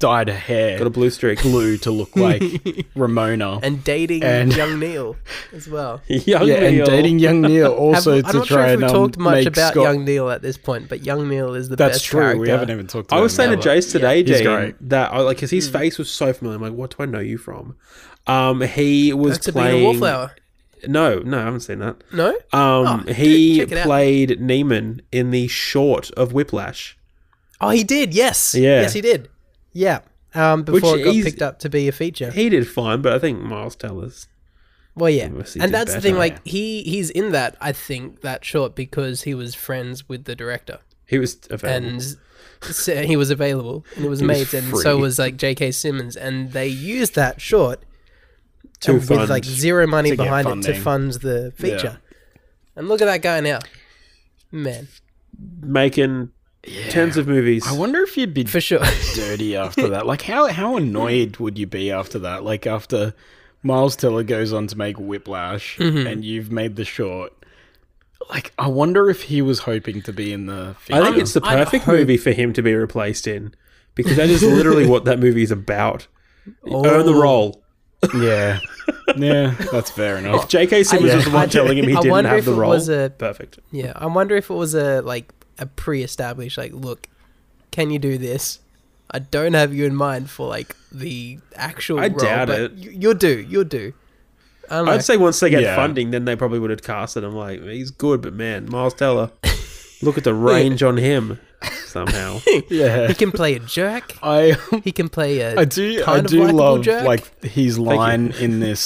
dyed her hair Got a blue streak. blue to look like Ramona. And dating young Neil as well. Young Yeah, Neil. and dating young Neil also I'm to not try sure if and we've talked much make about Scott. young Neil at this point, but young Neil is the That's best true. character. We haven't even talked about I was saying to him. Jace today, He's Dean, great. that because his face was so familiar. I'm like, what do I know you from? He was Perks of being a playing. wallflower. No, I haven't seen that. No? He check it out. played Neiman in the short of Whiplash. Oh, he did. Yes. Yeah. Yes, he did. Yeah. Before Which it got he's- picked up to be a feature. He did fine, but I think Miles Teller's. Well, yeah. Obviously And did that's the better. thing. Like he's in that. I think that short because he was friends with the director He was available. and so he was available and it was He was mates, and free. so was like J.K. Simmons, and they used that short To with fund- like zero money to get behind it to funding. fund the feature. And look at that guy now, man, making tens of movies. I wonder if you'd be for sure. dirty after that. Like, how annoyed would you be after that? Like, after Miles Teller goes on to make Whiplash and you've made the short. Like, I wonder if he was hoping to be in the feature. I think it's the perfect movie for him to be replaced in, because that is literally what that movie is about. Earn the role. Yeah. Yeah, that's fair enough. J.K. Simmons was the one telling him he I didn't wonder have if the it role. was a- Perfect. Yeah, I wonder if it was a pre-established, like, look, can you do this? I don't have you in mind for like the actual I role, doubt but it. You'll do. I don't know. I'd say once they get Yeah. funding, then they probably would have casted him. Like, he's good, but man, Miles Teller, look at the range on him somehow. Yeah. he can play a jerk. I He can play a I do likable love jerk. like his line in this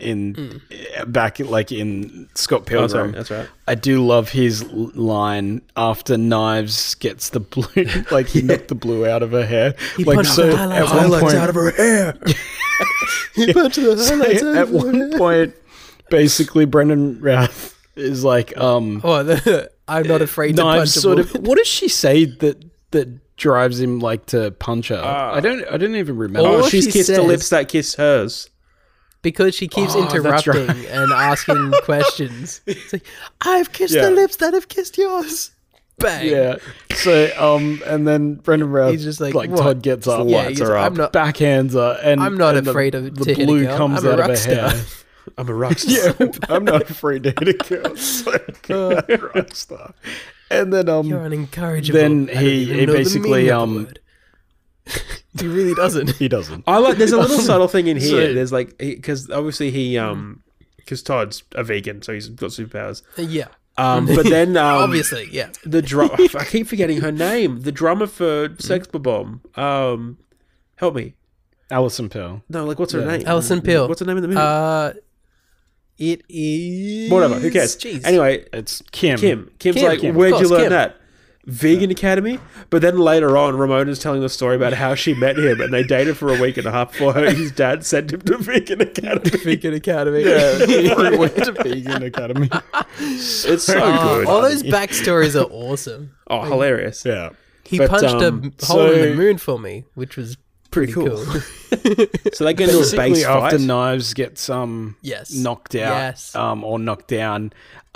back like in Scott Oh, Pilgrim. sorry, that's right. I do love his line after Knives gets the blue, like he knocked the blue out of her hair. He like punched the highlights of her hair. he punched the highlights out at of her one head. point, basically Brendan Routh is like, I'm not afraid to Knives punch sort a of. woman. What does she say that drives him like to punch her? I don't even remember. All Oh, she's she kissed the says- lips that kiss hers. Because she keeps Oh, that's interrupting right. and asking questions. It's like, I've kissed Yeah. the lips that have kissed yours. Bang. Yeah. So and then Brendan Routh, He's just like, what? Todd gets up, Yeah, Lights he's are like, up. I'm not. backhands her, and I'm not and afraid the to hit a blue girl. comes I'm a out of rock her star. hair. I'm a rock star. Yeah, I'm not afraid to hit a girl. So rock star. And then You're unincorrigible. then I don't he even know the basically meaning of the word. He really doesn't. he doesn't. I like. There's a little subtle thing in here. So- There's like, because obviously because Todd's a vegan, so he's got superpowers. Yeah. But then Obviously, yeah. the drum. I keep forgetting her name. The drummer for Sex Bomb. Help me. Alison Pill. No, like what's her name? Alison Pill. What's her name in the movie? It is Whatever. Who cares? Jeez. Anyway, It's Kim. Kim's Kim, like, Kim, of where'd you course, learn Kim. that? Vegan Academy. But then later on, Ramona's telling the story about how she met him and they dated for a week and a half before his dad sent him to Vegan Academy. Vegan Academy. We went to Vegan Academy. It's so good. All those backstories are awesome. Oh, hilarious. Yeah. He But, punched a hole in the so- moon for me, which was pretty cool. So they get into a Basically, base after fight. Knives gets Yes. knocked out, Yes. or knocked down,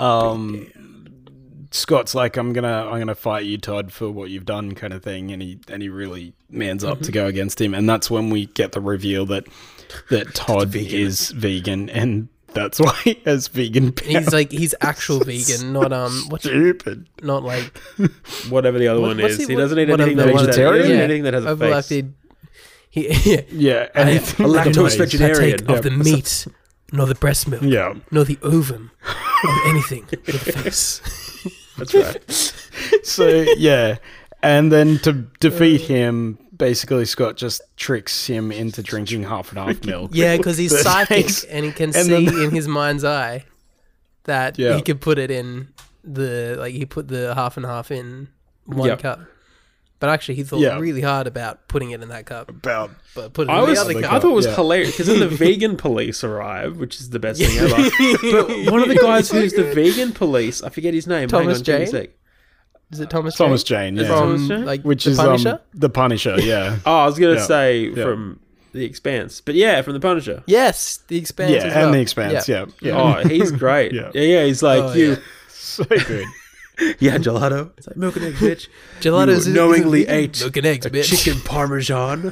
Scott's like, I'm gonna fight you, Todd, for what you've done, kind of thing, and he really mans up to go against him, and that's when we get the reveal that Todd is vegan, and that's why he has vegan powers. He's actual vegan, not what's Stupid. not like Whatever the other one what's is. he- He doesn't eat what anything of the that, ones- he doesn't eat vegetarian? anything that has a face. overlapped. Yeah. Yeah, I anything a with lactose face. vegetarian. Partake of the meat, nor the breast milk, Yeah, nor the ovum of anything with a face. That's right. so yeah, and then to defeat him, basically Scott just tricks him into drinking half and half milk. Yeah, because he's That psychic makes- and he can and see then- in his mind's eye that Yeah. he could put it in he put the half and half in one Yep. cup. But actually, he thought Yeah. really hard about putting it in that cup. About But put it I in the thought other the cup. it was Yeah. hilarious because then the vegan police arrive, which is the best thing ever. But one of the guys who's the vegan police, I forget his name. Thomas Hang on, give me a Jane? sec. Is it Thomas Thomas Jane? Jane, yeah. Thomas From Jane? like which the is Punisher? the Punisher, yeah. Oh, I was gonna Yeah. say Yeah. from The Expanse, but yeah, from The Punisher. Yes, The Expanse. Yeah, as and well. The Expanse, yeah. Oh, he's great. Yeah. Yeah, he's like Oh, you. yeah. So good. Yeah, gelato. It's like milk and eggs, bitch. Gelato's You knowingly ate milk and eggs, a bitch. chicken parmesan.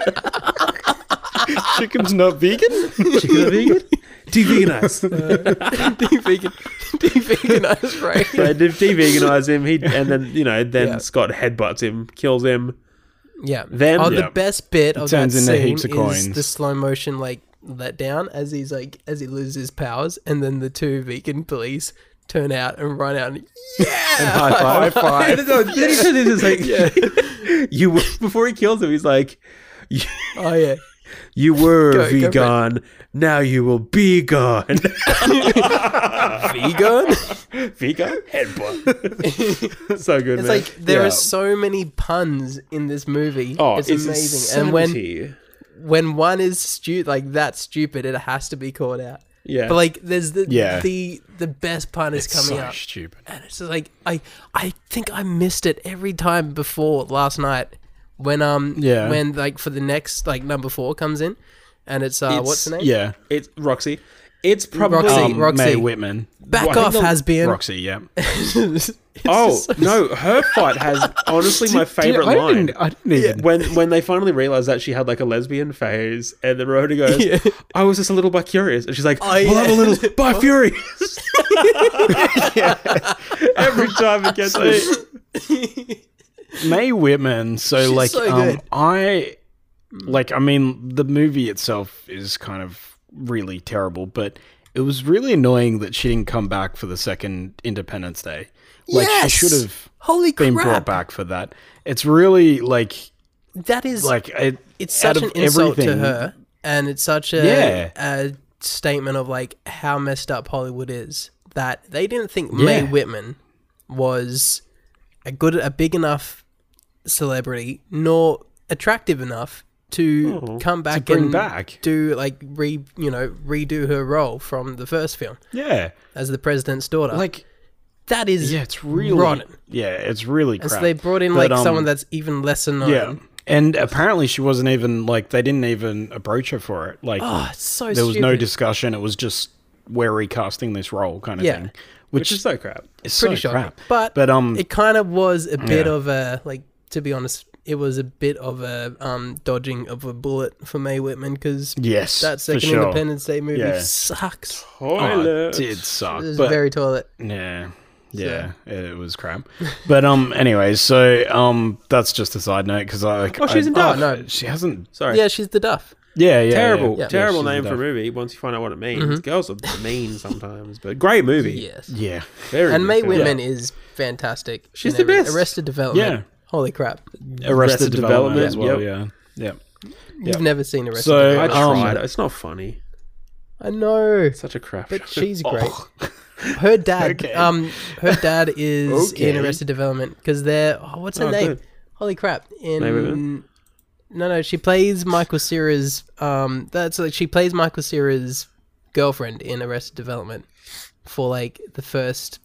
Chicken's not vegan? Chicken are vegan? De-veganize. De-veganize, right? So de-veganize him. And then Yeah. Scott headbutts him, kills him. Yeah. Then the best bit of that turns into scene heaps of is coins. the slow motion like let down as he loses his powers, and then the two vegan police turn out and run out and high five. No, then he says this like, before he kills him, he's like, oh yeah. you were Go vegan, now you will be gone. Vegan? Vegan headbutt. So good, It's man. like there Yeah. are so many puns in this movie. Oh, it's amazing. And when one is that stupid, it has to be called out. Yeah. But like there's the Yeah. the best pun is It's coming so up. stupid. And it's just like I think I missed it every time before last night when when like for the next like number 4 comes in, and it's what's the name? Yeah. It's Roxy. It's probably Roxy. Mae Whitman. Back Well, I off, think has been. Roxy, yeah. no, her fight has honestly my favorite line. I didn't even. When they finally realize that she had like a lesbian phase, and then Rhoda goes, Yeah. I was just a little bi-curious. And she's like, Oh, well, yeah. I'm a little bi-furious. Every time it gets it. Mae Whitman. So She's like, so good. I mean, the movie itself is kind of really terrible, but it was really annoying that she didn't come back for the second Independence Day. Like, Yes! she should have Holy been crap. brought back for that. It's really like That is it's such out an of insult to everything- her, and it's such a statement of like how messed up Hollywood is that they didn't think Mae Yeah. Whitman was a big enough celebrity nor attractive enough to come back bring and back. do like redo her role from the first film Yeah, as the president's daughter. like that is it's really rotten. Yeah, it's really And crap. so they brought in But, like someone that's even lesser known. yeah, and apparently she wasn't even like they didn't even approach her for it. Like Oh, it's so there was no stupid. discussion. It was just we're recasting this role kind of Yeah. thing, Which is so crap. is Pretty so shocking. crap. But But it kind of was a bit Yeah. of a like, to be honest, it was a bit of a dodging of a bullet for Mae Whitman because yes, that for second sure. Independence Day movie Yeah. sucks. Oh, Toilet. it did suck, It was but very toilet. yeah, it was crap. But anyways, so that's just a side note because she's in Duff. Oh, no. she hasn't. Sorry. Yeah, she's the Duff. Yeah, Terrible, yeah. terrible she's name a for a Duff. movie once you find out what it means. Girls are mean sometimes, but great movie. Yes. Yeah, Very And good Mae film. Whitman is fantastic. She's in the every- best. Arrested Development. Yeah. Holy crap. Arrested Development as well. Yep. Yeah. You've never seen Arrested So, I Development. tried. It's not funny. I know. Such a crap But show. she's great. Her dad, Okay. her dad is Okay. in Arrested Development because they're what's her Oh, name? good. Holy crap! Mae Whitman? No, she plays Michael Cera's. That's like she plays Michael Cera's girlfriend in Arrested Development for like the first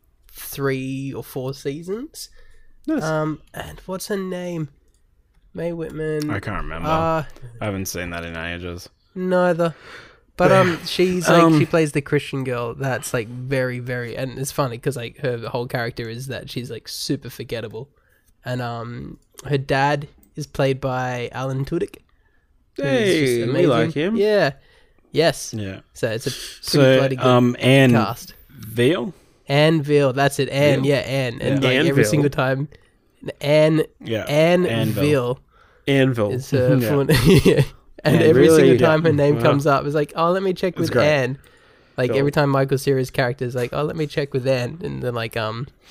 3 or 4 seasons. Nice. And what's her name? Mae Whitman. I can't remember. Uh, I haven't seen that in ages. Neither. But she's like she plays the Christian girl that's like very very, and it's funny because like her whole character is that she's like super forgettable, and her dad is played by Alan Tudyk. who's Hey, just we amazing. like him. Yeah. Yes. Yeah. So it's a pretty So bloody good Anne cast. Veal. Anne Veal, that's it. Anne, Veal. yeah, Anne, and like Anne every Veal. single time, Anne Yeah. Anne Veal Anvil. is her Yeah. full yeah. And Anne, every really? single time Yeah. her name Wow. comes up, it's like, oh, let me check with great. Anne. Like Cool. every time Michael Cera's character is like, oh, let me check with Anne, and then like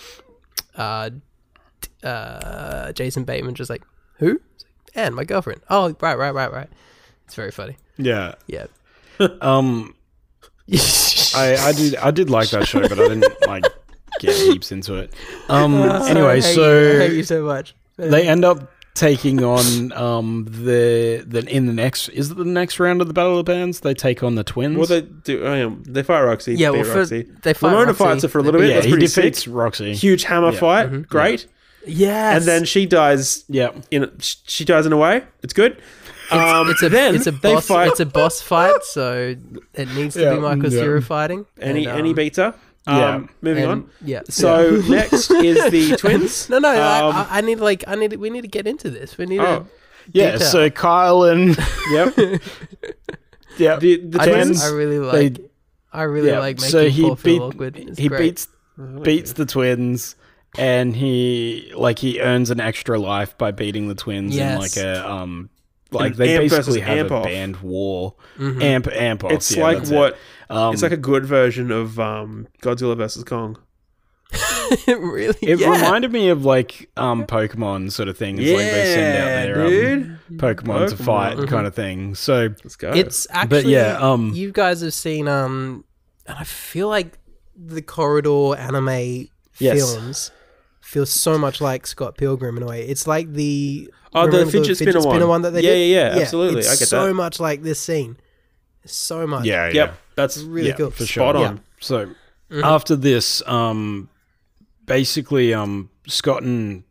Jason Bateman just like, who? It's like, Anne, my girlfriend. Oh, right. It's very funny. Yeah. Yeah. I did like that show, but I didn't like get heaps into it. I Anyway, hate so you so much. they end up taking on the in the next is it the next round of the Battle of the Bands? They take on the twins. Well, they do. They fight Roxy. Yeah, beat well, Roxy. they fight Ramona Roxy. fights her for a little bit. yeah, That's he pretty defeats sick. Roxy. Huge hammer Yeah. fight. Great. Yes. And then she dies. Yeah. She dies in a way. It's good. it's a then it's a they boss fight. it's a boss fight, so it needs to Yeah. be Michael Yeah. Cera fighting. And he beats her. Yeah. Moving And- on. Yeah. So next is the twins. No, we need to get into this. We need to. Yeah, Detail. so Kyle and Yep. yeah, The I twins. really they- like making so he Paul feel beat awkward. It's he great. beats the twins, and he earns an extra life by beating the twins in Yes. like a An they amp basically versus have amp a off. band war. Mhm. Amp off. It's yeah, like that's what? it. It's like a good version of Godzilla versus Kong. Really? It yeah. reminded me of Pokemon sort of thing. It's like they send out their dude. Pokemon to fight Mhm. kind of thing. So Let's go. It's actually. yeah, you guys have seen and I feel like the Corridor anime Yes. films feel so much like Scott Pilgrim in a way. It's like the the remember fidget spinner one. that they Yeah, did. yeah, absolutely. It's I get so that. much like this scene. So much. yeah, Yep. That's Really yeah, cool. for spot sure. on. So Mhm. after this, basically, Scott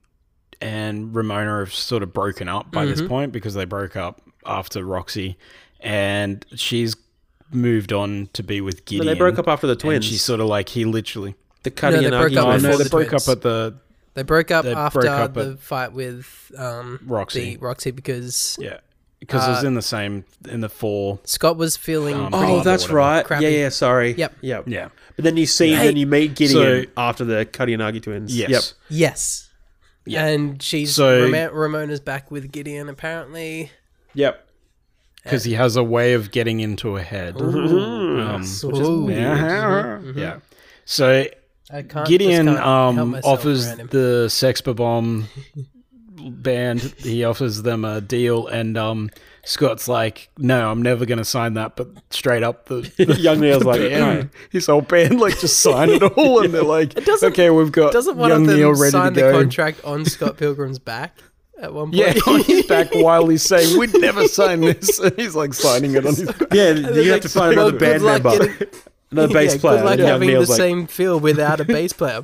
and Ramona have sort of broken up by this point because they broke up after Roxy, and she's moved on to be with But Gideon. they broke up after the and twins. she's sort of like he literally. The Cuddy No, and they broke Nagi up Oh twins. before no, they the broke twins. up at the They broke up They after broke up the at fight with Roxy. Roxy because Yeah, because it was in the 4. Scott was feeling Oh, pretty Oh, that's whatever. right. crappy. Yeah, yeah. Sorry. Yep. Yep. Yeah. But then you see, Hey. then you meet Gideon So- after the Cuddy and Nagi twins. Yes. Yep. Yes. Yeah. And she's So- Ramona's back with Gideon apparently. Yep. Because he has a way of getting into her head. Ooh. Yeah. So I can't, Gideon just can't help myself offers around him. the Sexpa Bomb band. He offers them a deal, and Scott's like, "No, I'm never going to sign that." But straight up, the Young Neil's like, band, "No." his whole band just sign it all, and they're like, doesn't- "Okay, we've got Doesn't one Young of them Neil ready sign to the go." contract on Scott Pilgrim's back at one point? Yeah, on his back while he's saying, "We'd never sign this," and he's like signing it on his back. Yeah, you have to find another Good band luck member. getting- Another bass player. Good luck And Young having the Neil's like, same feel without a bass player.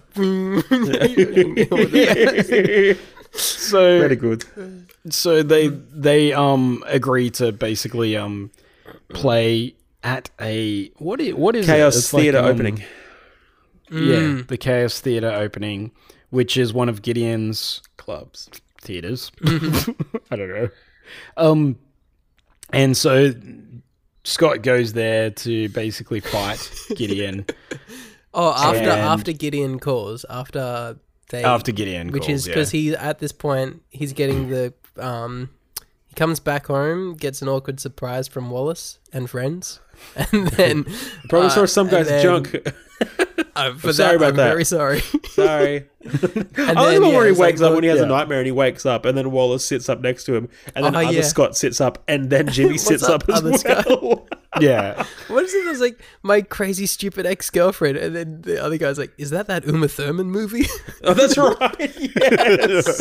So very good. So they agree to basically play at a what is Chaos it? It's like, Theatre opening. Yeah, the Chaos Theatre opening, which is one of Gideon's Clubs. theaters. I don't know. And so Scott goes there to basically fight Gideon Oh, And- after Gideon calls, after Gideon which calls, is because he at this point he's getting the he comes back home, gets an awkward surprise from Wallace and friends, and then Probably saw some and guy's then- junk. For sorry about I'm that. very sorry. Sorry. And I like the then, one where he it's like, wakes up when he has a yeah. nightmare and he wakes up, and then Wallace sits up next to him, and then Oh, other yeah. Scott sits up, and then Jimmy sits up, up as other Scott? well. yeah. What is it? It's like my crazy stupid ex girlfriend, and then the other guy's like, "Is that Uma Thurman movie?" Oh, that's right. Yes.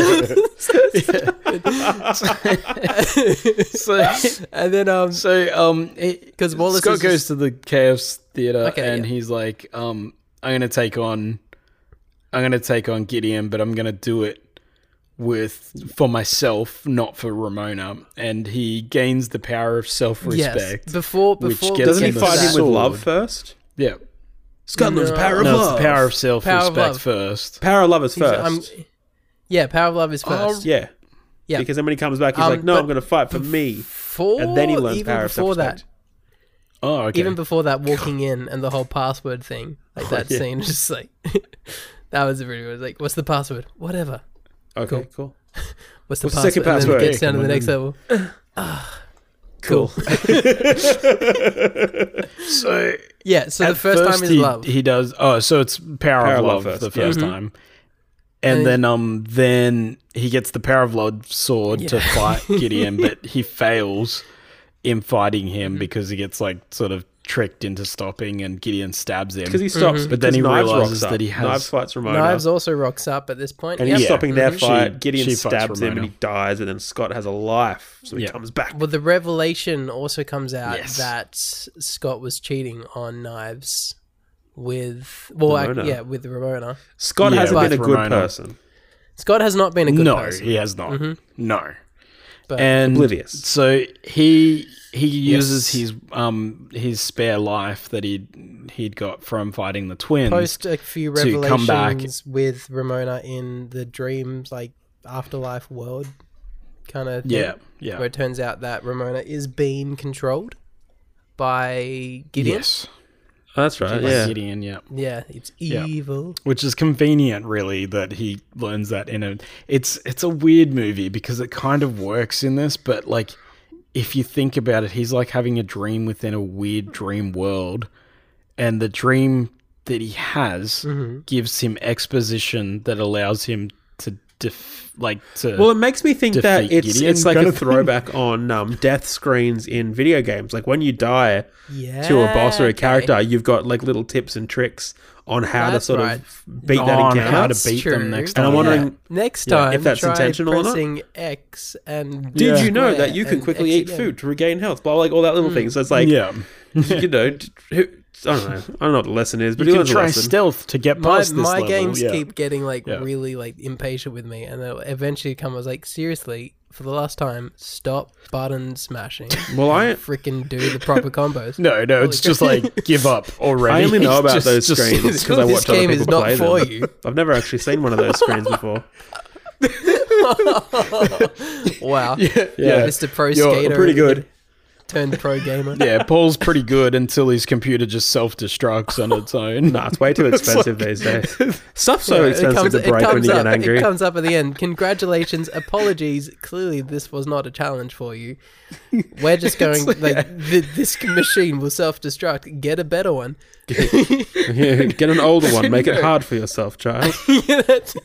So and then because Wallace Scott is goes just- to the Chaos Theatre Okay, and yeah. he's like, I'm gonna take on Gideon, but I'm gonna do it for myself, not for Ramona. And he gains the power of self-respect. yes, before which we gets Doesn't he him get the to fight him that- with sword. love first? Yeah. Scotland's No. power of No, love. it's the power of self-respect love. first. Power of love is He's- first. yeah, Power of Love is first. Yeah. Yeah. Because then when he comes back, he's like, "No, but I'm going to fight for me." Before, And then he learns even power of before self-respect. that, Oh, okay. even before that, walking in and the whole password thing, like that yeah. scene, just like that was really. It was like, "What's the password? Whatever. Okay, cool. What's the What's the password?" second And then password? it gets down to the Okay, next level. Cool. So Yeah. So the at first time is he, love. He does. Oh, so it's power of love first, the yeah. first time, and then he gets the power of love sword to fight Gideon, but he fails in fighting him because he gets like sort of tricked into stopping, and Gideon stabs him. Because he stops, But then he Knives realizes rocks up. that he has- Knives fights Ramona. Knives also rocks up at this point. and Yep. he's Yeah. stopping their She- fight. Gideon she fights stabs him and Ramona. he dies, and then Scott has a life, so he Yeah. comes back. Well, the revelation also comes out Yes. that Scott was cheating on Knives with Ramona. with Ramona. Scott Yeah, hasn't with been a good Ramona. person. Scott has not been a good no, person. he has not. No. But and Oblivious. So he uses his spare life that he'd got from fighting the twins. post a few to come back. revelations with Ramona in the dreams, like afterlife world kind of thing. Yeah. Where it turns out that Ramona is being controlled by Gideon. Yes. That's right. By Yeah. Gideon, yeah. Yeah, it's Yeah. evil. Which is convenient, really, that he learns that in a... It's a weird movie because it kind of works in this, but, like, if you think about it, he's like having a dream within a weird dream world, and the dream that he has gives him exposition that allows him to Well, it makes me think that defeat Gideon it's like kind a of thing. throwback on death screens in video games. Like when you die Yeah. to a boss or a okay. character, you've got like little tips and tricks on how That's to sort right. of beat that on encounter. how to That's beat true. them next And time. I'm wondering Next yeah, time, if that's try intentional or not. pressing X and Did Yeah. you know square that you can and quickly X eat again. food to regain health? Blah, like all that little thing. So it's like, Yeah. you know, I don't know what the lesson is, but You he can learns a try lesson. stealth to get My, past this my level. games yeah. keep getting like Yeah. really like impatient with me, and they'll eventually come. I was like, seriously, for the last time, stop button smashing. Well, I Freaking do the proper combos. No, it's just like give up already. I only know about Just- those just- screens because I This watch other game people is not play for them. you. I've never actually seen one of those screens before. Wow, Yeah. Mr. Pro You're Skater, pretty good. turned pro gamer. Yeah, Paul's pretty good until his computer just self-destructs on its own. Nah, it's way too expensive these days. Stuff's so Yeah, expensive to break when you get angry. It comes up at the end. Congratulations, apologies. Clearly, this was not a challenge for you. We're just going this machine will self-destruct. Get a better one. Yeah, get an older one. Make it hard for yourself, child. Yeah, that's-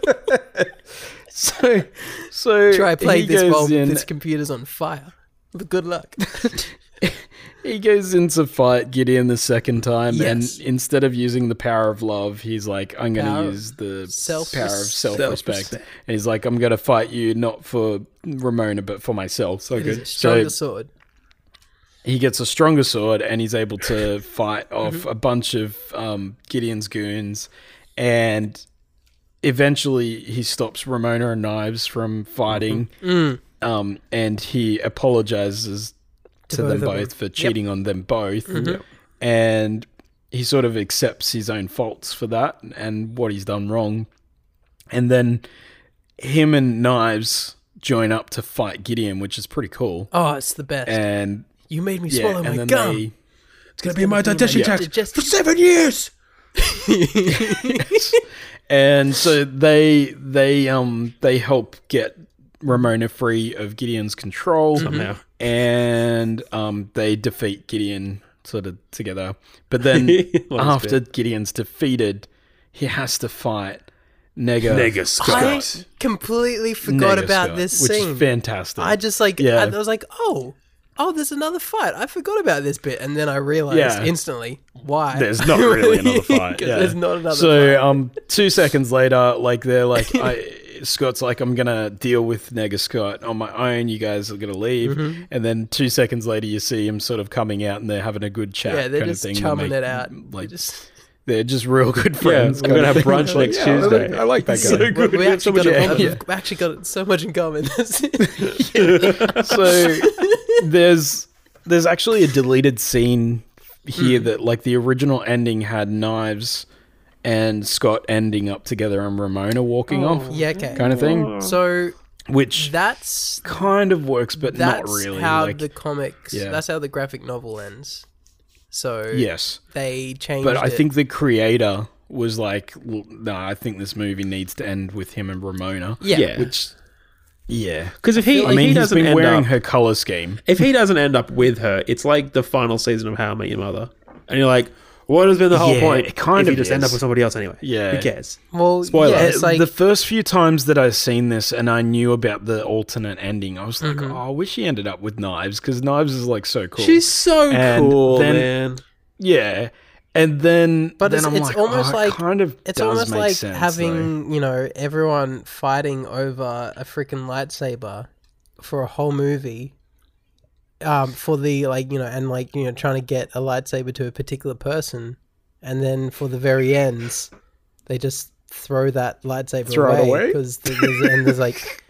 So Try playing he this goes while in- this computer's on fire. But good luck. He goes in to fight Gideon the second time, Yes. and instead of using the power of love, he's like, I'm going Power to of use the self- power of self-respect. self-respect. And he's like, I'm going to fight you not for Ramona, but for myself. So It is a stronger sword. he gets a stronger sword, and he's able to fight off a bunch of Gideon's goons, and eventually he stops Ramona and Knives from fighting, and he apologizes to them both of them. both for cheating on them both, Mm-hmm. and he sort of accepts his own faults for that and what he's done wrong, and then him and Knives join up to fight Gideon, which is pretty cool. Oh, it's the best. And You made me yeah, swallow and my then gum. It's going to be my digestion tract digestion- for 7 years. and so they help get Ramona free of Gideon's control Somehow. and they defeat Gideon sort of together. But then Love after this Gideon's defeated, he has to fight Nega Nega I Scott. completely forgot Nega about Scott, this which scene. is fantastic. I just like, Yeah. I was like, oh, there's another fight. I forgot about this bit. And then I realized Yeah. instantly why. There's not really another fight. 'Cause Yeah. There's not another So, fight. 2 seconds later, like they're like, Scott's like, I'm gonna deal with Nega Scott on my own. You guys are gonna leave, Mm-hmm. and then 2 seconds later, you see him sort of coming out, and they're having a good chat. Yeah, they're kind just of thing. chumming They it out. Like They're just, they're just real good Yeah, friends. we're going to kind have of thing. brunch next Yeah, Tuesday. I like that guy. So good. we We have actually so much got, in common. we've actually got so much in common. So there's actually a deleted scene Hmm. here that like the original ending had Knives and Scott ending up together and Ramona walking off, Yeah, okay. kind of thing, So which that's kind of works, but not that's really. how like, the comics. Yeah. That's how the graphic novel ends. So yes, they changed. but I it. think the creator was like, no, I think this movie needs to end with him and Ramona. Yeah. Yeah. Which, yeah. Because if he, I if mean, he he's doesn't been end wearing up, her color scheme. if he doesn't end up with her, it's like the final season of How I Met Your Mother, and you're like, what has been the whole Yeah, point? it kind if you of just end is. up with somebody else anyway. Yeah. Who cares? Well, Spoiler. yeah, it's like the first few times that I've seen this and I knew about the alternate ending, I was like, Mm-hmm. oh, I wish he ended up with Knives because Knives is like so cool. She's so And cool, then- man. yeah. And then, But then it's- I'm it's like, almost oh, like- it kind of it's does almost make like sense, having everyone fighting over a freaking lightsaber for a whole movie. For the trying to get a lightsaber to a particular person, and then for the very ends, they just throw that lightsaber Throw it away? because there's like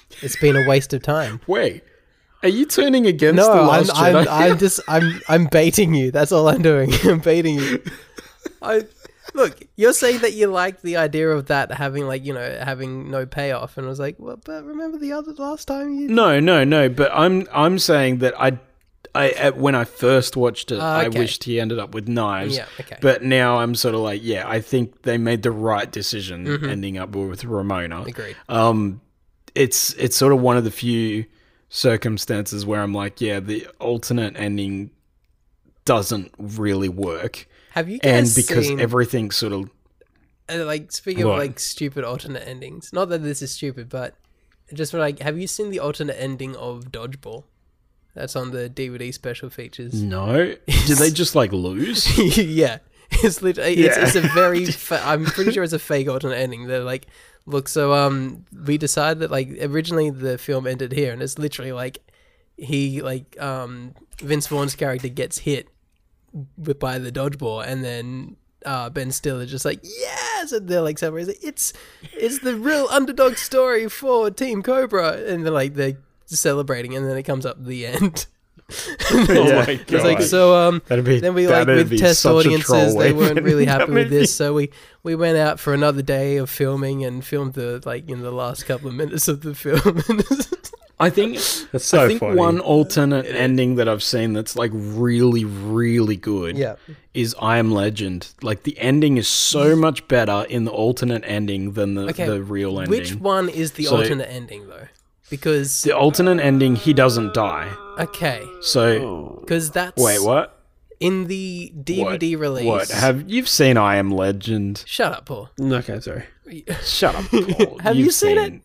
It's been a waste of time. Wait, are you turning against the No, Last Jedi? I'm baiting you. That's all I'm doing. I'm baiting you. Look, you're saying that you like the idea of that having having no payoff, and I was like, well, but remember the last time you? No. But I'm saying that when I first watched it, I Okay. wished he ended up with knives. Yeah, okay. But now I'm sort of like, yeah, I think they made the right decision ending up with Ramona. Agreed. It's sort of one of the few circumstances where I'm like, yeah, the alternate ending doesn't really work. Have you And guys because seen, everything sort of speaking of What? like stupid alternate endings? Not that this is stupid, but just like, have you seen the alternate ending of Dodgeball? That's on the DVD special features. no, did they just like lose? Yeah, it's literally it's a very I'm pretty sure it's a fake alternate ending. They're like, look, so we decided that like originally the film ended here, and it's literally like he Vince Vaughn's character gets hit by the dodgeball, and then Ben Stiller just like, yes, and they're like celebrating. It's the real underdog story for Team Cobra, and they're celebrating, and then it comes up the end. Oh my It's like, God. so That'd be, then we that'd with be test such a audiences, troll they way of weren't really ending happy that with movie. this, so we went out for another day of filming and filmed the in the last couple of minutes of the film. I think That's so I think funny. one alternate ending that I've seen that's like really, really good Yeah. is I Am Legend. Like the ending is so much better in the alternate ending than the real ending. Which one is the So- alternate ending though? Because The alternate ending, he doesn't die. okay, So because that's wait, what? in the DVD release. What? You've seen I Am Legend? Shut up, Paul. Okay, sorry. Shut up, Paul. Have you You've seen it?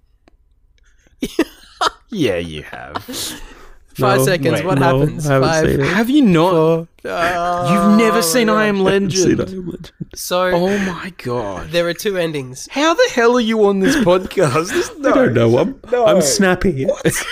Yeah, you have. 5 seconds. wait, what no, happens? I haven't 5, seen it. Have you not? 4. You've never seen I Am Legend? So Oh my God. there are two endings. How the hell are you on this podcast? I don't know. I'm snappy.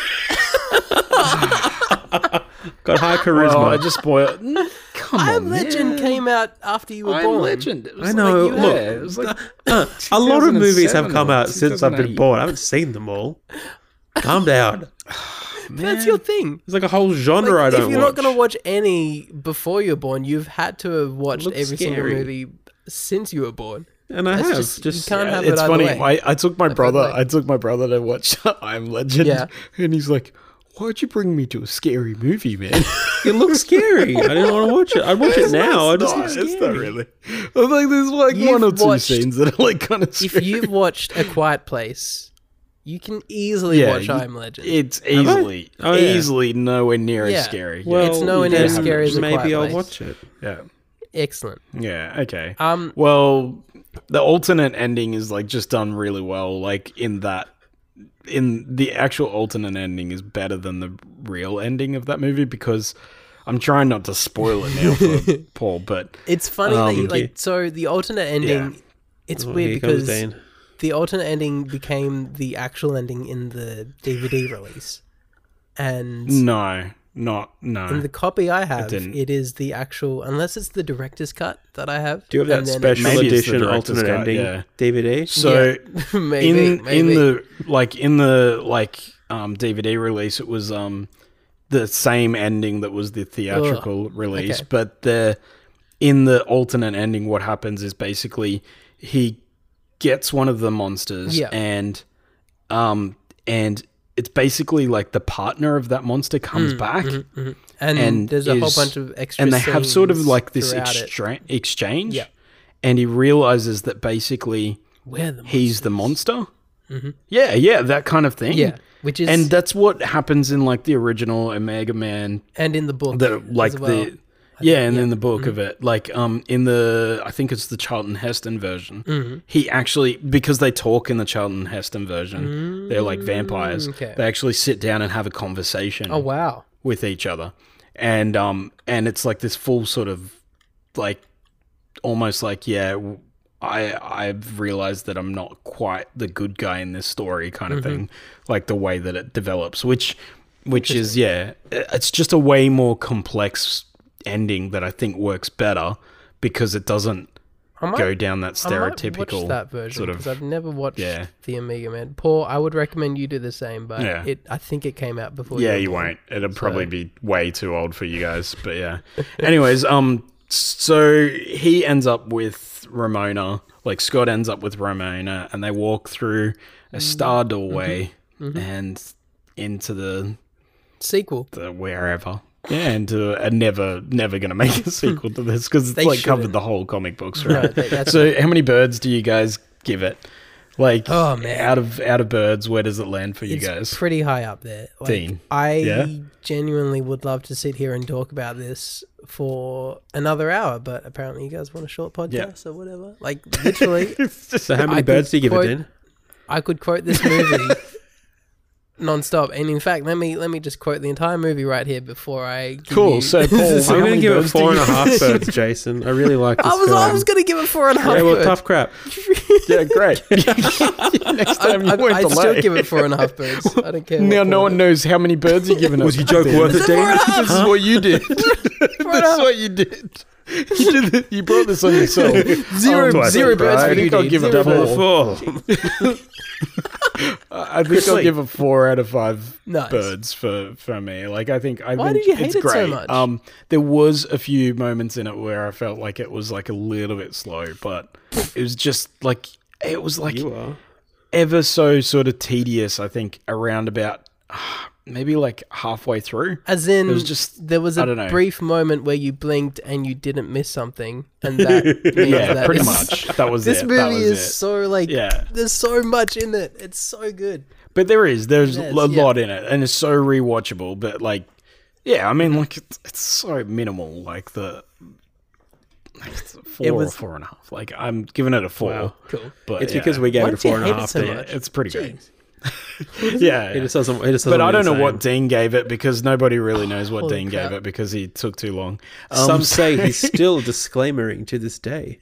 Got high charisma. Well, I just spoiled. Come I on, Am Legend man. came out after you were I Am born. Legend. It was I know. Like, Look, it was like a lot of movies have 2007 come or out since I've been 2008. born. I haven't seen them all. Calm down. That's your thing. There's like a whole genre Like, I don't if you're watch. not going to watch any before you're born, you've had to have watched Looks every single scary. movie since you were born. And I That's have. just- Just, you can't have it It's either funny. way. I took my Like, brother. like- I took my brother to watch I Am Legend. Yeah. And he's like, "Why'd you bring me to a scary movie, man?" it looks scary. I didn't want to watch it. I'd watch it now. It It's just not, looks it's scary. not really. I was like, there's like You've one or two watched- scenes that are like kind of If scary. you've watched A Quiet Place, you can easily Yeah, watch you- I Am Legend. It's I? easily, Oh, yeah. easily nowhere near Yeah. as scary. Well, It's nowhere near then as scary as A maybe Quiet I'll Place. watch it. yeah. Excellent. Yeah, okay. Um, Well, the alternate ending is like just done really well. Like in the actual alternate ending is better than the real ending of that movie because I'm trying not to spoil it now for Paul, but it's funny that you, yeah. so the alternate ending. Yeah. It's Oh, weird here comes because Dane. the alternate ending became the actual ending in the DVD release, and no. in the copy I have, didn't. it is the actual, unless it's the director's cut that I have. Do you have that and then special Maybe it's the edition director's alternate cut, ending yeah. DVD? So maybe, in maybe. the DVD release, it was the same ending that was the theatrical release, okay. but in the alternate ending, what happens is basically he gets one of the monsters, Yeah. and it's basically like the partner of that monster comes back. and there's a whole is- bunch of extra and they have sort of scenes like this throughout it. exchange, Yeah. and he realizes that basically Where the he's the monster. Yeah, that kind of thing. yeah, which is and that's what happens in like the original Omega Man. and in the book The like as well. the yeah, and in the book of it, like in the I think it's the Charlton Heston version. He actually, because they talk in the Charlton Heston version, they're like vampires. okay. They actually sit down and have a conversation Oh wow, with each other, and it's like this full sort of like almost like I've realized that I'm not quite the good guy in this story kind of thing, like the way that it develops, which is it's just a way more complex ending that I think works better because it doesn't go down that I might stereotypical watch that version sort of. because I've never watched Yeah. the Amiga Man. Paul, I would recommend you do the same, but Yeah. I think it came out before. Yeah, were you born. won't. It'll probably be way too old for you guys. But yeah. Anyways, so he ends up with Ramona. Like Scott ends up with Ramona, and they walk through a star doorway and into the Sequel. wherever. Yeah, and never gonna make a sequel to this because it's They like shouldn't. covered the whole comic books, No, right? that's So how many birds do you guys give it? Like, Oh, man. out of birds, where does it land for you it's guys? pretty high up there. Like, Dean. I Yeah? genuinely would love to sit here and talk about this for another hour, but apparently you guys want a short podcast or whatever. Like literally, So how many I birds do you could give it, quote- Dean? I could quote this movie non-stop, and in fact, let me just quote the entire movie right here before I give Cool. you- So Paul, I'm how going to many give it birds do you 4.5 birds, Jason. I really like this I film. was gonna give it 4.5. Yeah, well, birds. tough crap. Yeah, great. Next time you won't I'd delay. still give it 4.5 birds. I don't care. Now what no Paul one does. knows how many birds you're giving us. Was your joke Dean. worth it, Dean? This is what you did. This is what you did. You brought this on yourself. Zero Twice. birds I for you, think I'll Dean. give it Zero Double birds. the 4. I think I'll Chrisley. give a 4 out of 5 Nice. birds for me. Like I think Why think did you hate it's it so great. much? There was a few moments in it where I felt like it was like a little bit slow, but it was just like it was like You are. ever so sort of tedious. I think around about maybe like halfway through. As in, It was just- there was I a don't know. brief moment where you blinked and you didn't miss something, and that means Yeah, that pretty it's- much. That was This it. movie That was is it. so like, Yeah. there's so much in it. It's so good. But there's It is, a yeah. lot in it, and it's so rewatchable. But like, yeah, I mean, like it's so minimal. Like it's a 4 It was- or 4.5. Like I'm giving it a 4. Wow. Cool. But It's yeah. because we gave Why it a did you hate it 4.5. so Dean. much? It's pretty good. Jeez. Yeah, He just doesn't. He just doesn't but I mean don't the know same. what Dean gave it because nobody really knows what Holy Dean crap. gave it because he took too long. Some say he's still disclaimering to this day.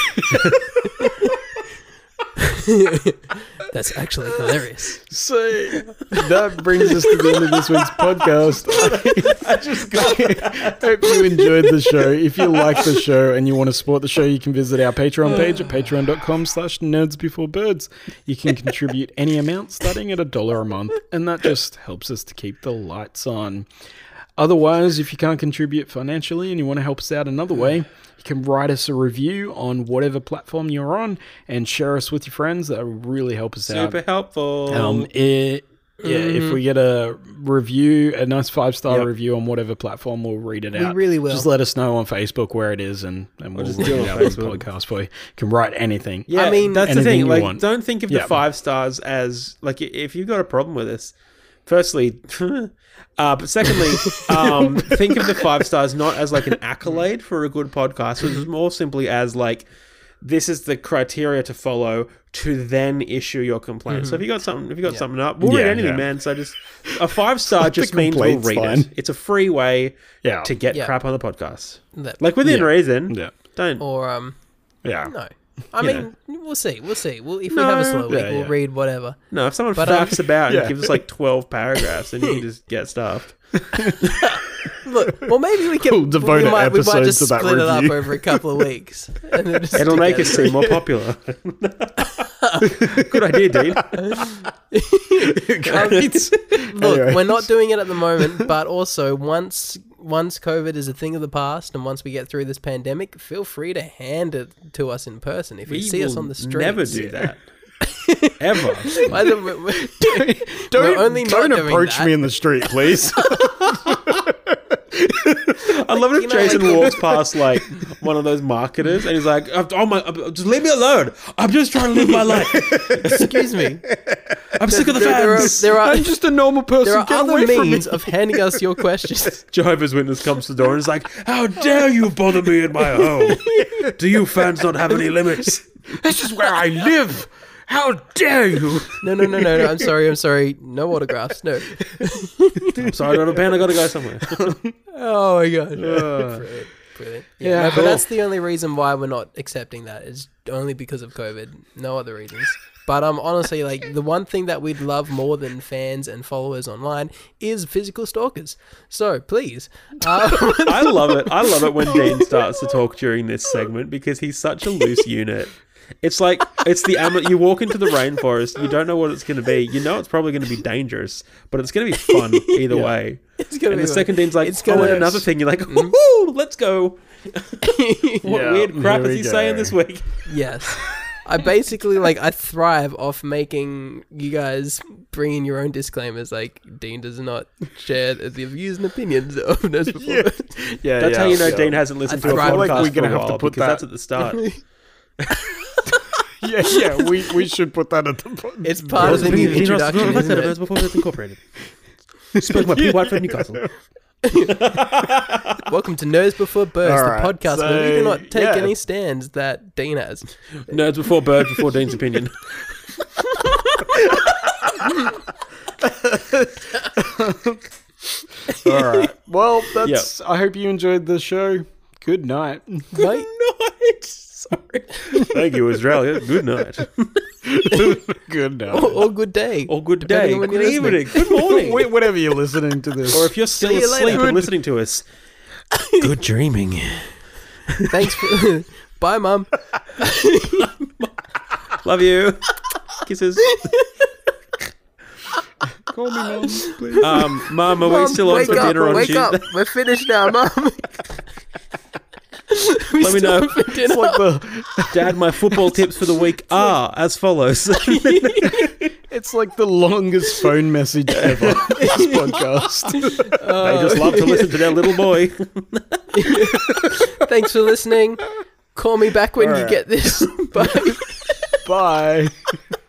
That's actually hilarious. So that brings us to the end of this week's podcast. I just hope you enjoyed the show. If you like the show and you want to support the show, you can visit our Patreon page at patreon.com/nerdsbeforebirds. You can contribute any amount starting at $1 a month, and that just helps us to keep the lights on. Otherwise, if you can't contribute financially and you want to help us out another way, you can write us a review on whatever platform you're on and share us with your friends. That will really help us out. Super helpful. If we get a review, a nice 5-star Yep. review on whatever platform, we'll read it We out. really will. Just let us know on Facebook where it is, and we'll just read do it it on out on the Facebook. podcast for you. You can write anything. Yeah, I mean, that's the anything thing. you Like, want. don't think of the Yeah. 5 stars as like if you've got a problem with this. Firstly, but secondly, think of the 5 stars not as like an accolade for a good podcast, but it's more simply as like this is the criteria to follow to then issue your complaint. So if you got something up, we'll read Yeah, anything, yeah. man. So just a 5-star just means we'll complaint's read fine. it. It's a free way Yeah. to get Yeah. crap on the podcast, That- like within Yeah. reason. Yeah. Don't. or Yeah. no. I Yeah. mean, we'll see. If we No. have a slow week, Yeah, we'll yeah. read whatever. No, if someone But, faffs about yeah. and gives us like 12 paragraphs, then you can just get stuffed. Look, well, maybe we can. We'll devote we an might episode just to that split it up review. over a couple of weeks. And then just It'll make us together. seem more popular. Good idea, Dean. Look, Anyway. we're not doing it at the moment, but also once COVID is a thing of the past, and once we get through this pandemic, feel free to hand it to us in person. If you We see us will on the streets, never do that. Ever. Either we're only not Don't doing approach that. me in the street, please. I love it if You know, Jason like- walks past like one of those marketers and he's like, "Oh my, just leave me alone. I'm just trying to live my life. Excuse me. I'm sick of the There fans." are I'm just a normal person. there are Get other away from me. means of handing us your questions. Jehovah's Witness comes to the door and is like, "How dare you bother me in my home? Do you fans not have any limits?" This is where I live. How dare you? No. I'm sorry. No autographs. No. I'm sorry, I don't have a pen. I gotta go somewhere. Oh my god. really. Yeah, No, cool. but that's the only reason why we're not accepting that is only because of COVID. No other reasons. But honestly, like the one thing that we'd love more than fans and followers online is physical stalkers. So please, I love it. I love it when Dean starts to talk during this segment because he's such a loose unit. It's like you walk into the rainforest, you don't know what it's going to be. You know it's probably going to be dangerous, but it's going to be fun either way. it's gonna And be the second Dean's like, it's gonna- and another thing, you're like, woohoo, let's go. What Yeah, weird crap here is we he go. saying this week? Yes. I basically I thrive off making you guys bring in your own disclaimers. Like Dean does not share the views and opinions of Nerds Before Yeah. Birds. Yeah, That's how you know yeah. Dean hasn't listened to a I feel podcast like we're gonna for a have to while put because that- that's at the start. Yeah, we should put that at the It's part of the new introduction, isn't it? Before Birds Incorporated. Spoke my P. White from Newcastle. Welcome to Nerds Before Birds, All the right, podcast where we do so, not take yeah. any stands that Dean has. Nerds before Birds before Dean's opinion. All right. Well, that's. I hope you enjoyed the show. Good night. Right? Night. Sorry. Thank you, Australia. Good night. Good night. Or good day. Or good Depending day. on when Good you're listening. evening. Good morning. Whatever you're listening to this. Or if you're still See you asleep later. and listening to us, good dreaming. Thanks for... Bye, Mum. Love you. Kisses. Call me Mum, please. Mum, are we still on wake for up, dinner on wake Tuesday? up. We're finished now, Mum. Let me know. It's like the Dad, my football tips for the week are as follows. it's like the longest phone message ever. This podcast. They just love to listen to their little boy. Thanks for listening. Call me back when All you right. get this. Bye. Bye.